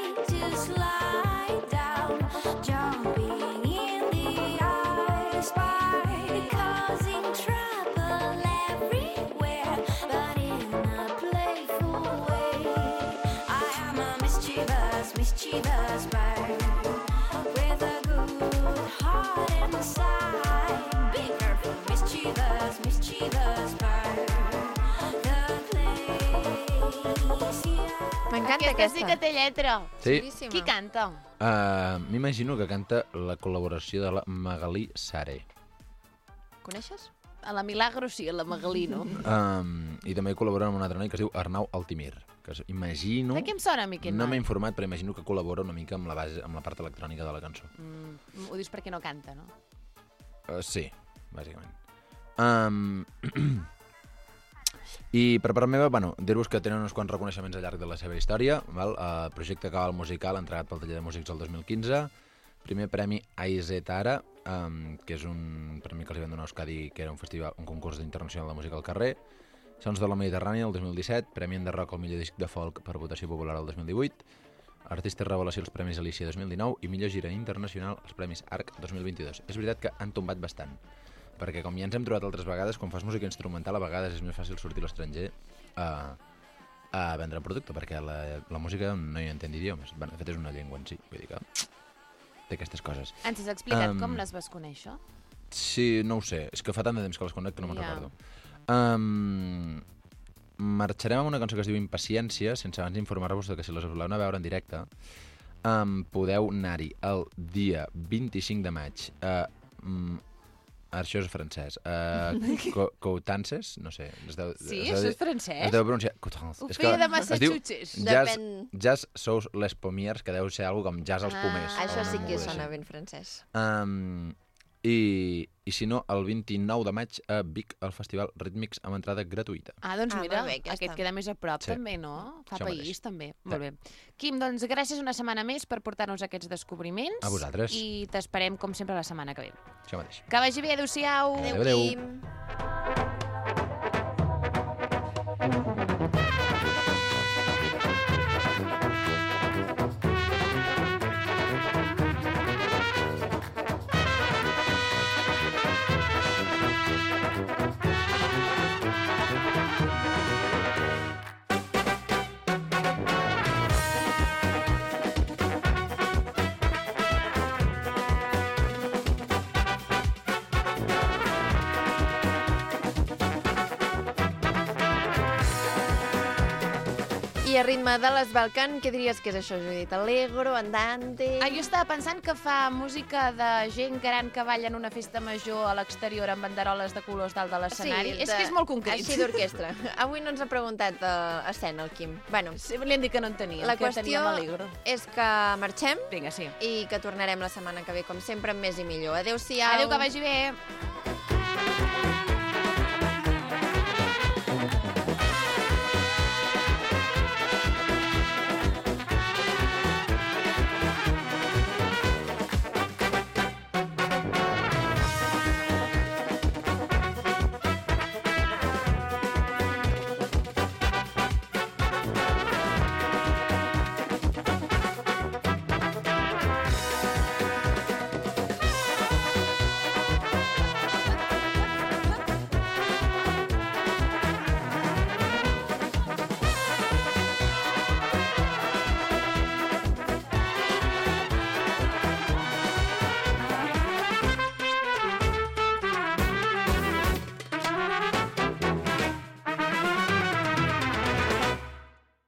mischievous bird with a good heart inside. Be careful, mischievous, mischievous bird. The place, yeah. M'encanta Aquesta sí aquesta. que té lletra. Sí? Xulíssima. Qui canta? Uh, M'imagino que canta la col·laboració de la Magalí Sare. Coneixes? A la Milagro sí, a la Magalí, no? Um, I també col·labora amb un altre noi que es diu Arnau Altimir, que es- imagino... De què em sona a mi aquest No m'he noi? informat, però imagino que col·labora una mica amb la, base, amb la part electrònica de la cançó. Mm, ho dius perquè no canta, no? Uh, sí, bàsicament. Um, I per part meva, bueno, dir-vos que tenen uns quants reconeixements al llarg de la seva història. Val? Uh, projecte Cabal Musical, entregat pel Taller de Músics el dos mil quinze. Primer premi Aizetara, um, que és un premi que els van donar a Euskadi, que era un festival, un concurs internacional de música al carrer. Sons de la Mediterrània el dos mil disset, Premi Enderroc al millor disc de folk per votació popular el dos mil divuit, Artista Revelació els Premis Alicia dos mil dinou i Millor Gira Internacional els Premis Arc dos mil vint-i-dos. És veritat que han tombat bastant, perquè com ja ens hem trobat altres vegades, quan fas música instrumental a vegades és més fàcil sortir a l'estranger a, a vendre producte, perquè la, la música no hi entén d'idiomes. Bueno, de fet és una llengua en si, vull dir que té aquestes coses. Ens has explicat Um, com les vas conèixer? Sí, no ho sé, és que fa tant de temps que les conec que no me'n Ja. recordo. Um, marxarem amb una cançó que es diu Impaciència, sense abans informar-vos de que si les voleu anar a veure en directe, um, podeu anar-hi el dia vint-i-cinc de maig a... Um, això és francès. Uh, Co- Coutances? No sé. Es deu, Sí, es deu això dir- és francès? Es deu pronunciar Coutances. Ho És feia que de es diu Massachusetts. Jazz, Depèn. jazz Sous les Pommiers, que deu ser alguna com jazz als Ah, pomers. o Això una sí que moguda sona així. ben francès. Um, i, I si no, el vint-i-nou de maig a Vic, al Festival Rítmics amb entrada gratuïta. Ah, doncs Ah, mira, molt bé, aquesta. aquest queda més a prop Sí. també, no? Fa Això país mateix. també. Molt bé. Quim, doncs gràcies una setmana més per portar-nos aquests descobriments. A vosaltres. I t'esperem, com sempre, la setmana que ve. Això mateix. Que vagi bé, adéu-siau. Adéu, adéu. Quim. I a ritme de les Balcan, què diries que és això, Judit? Allegro, andante... Ah, jo estava pensant que fa música de gent gran que balla en una festa major a l'exterior amb banderoles de colors dalt de l'escenari. Sí, és de- que és molt concret. Així d'orquestra. Avui no ens ha preguntat uh, a escena, el Quim. Bueno, Sí, li han dit que no en tenia, la que qüestió teníem Allegro. és que marxem Vinga, sí. i que tornarem la setmana que ve, com sempre, amb més i millor. Adéu-siau. Adéu, que vagi bé.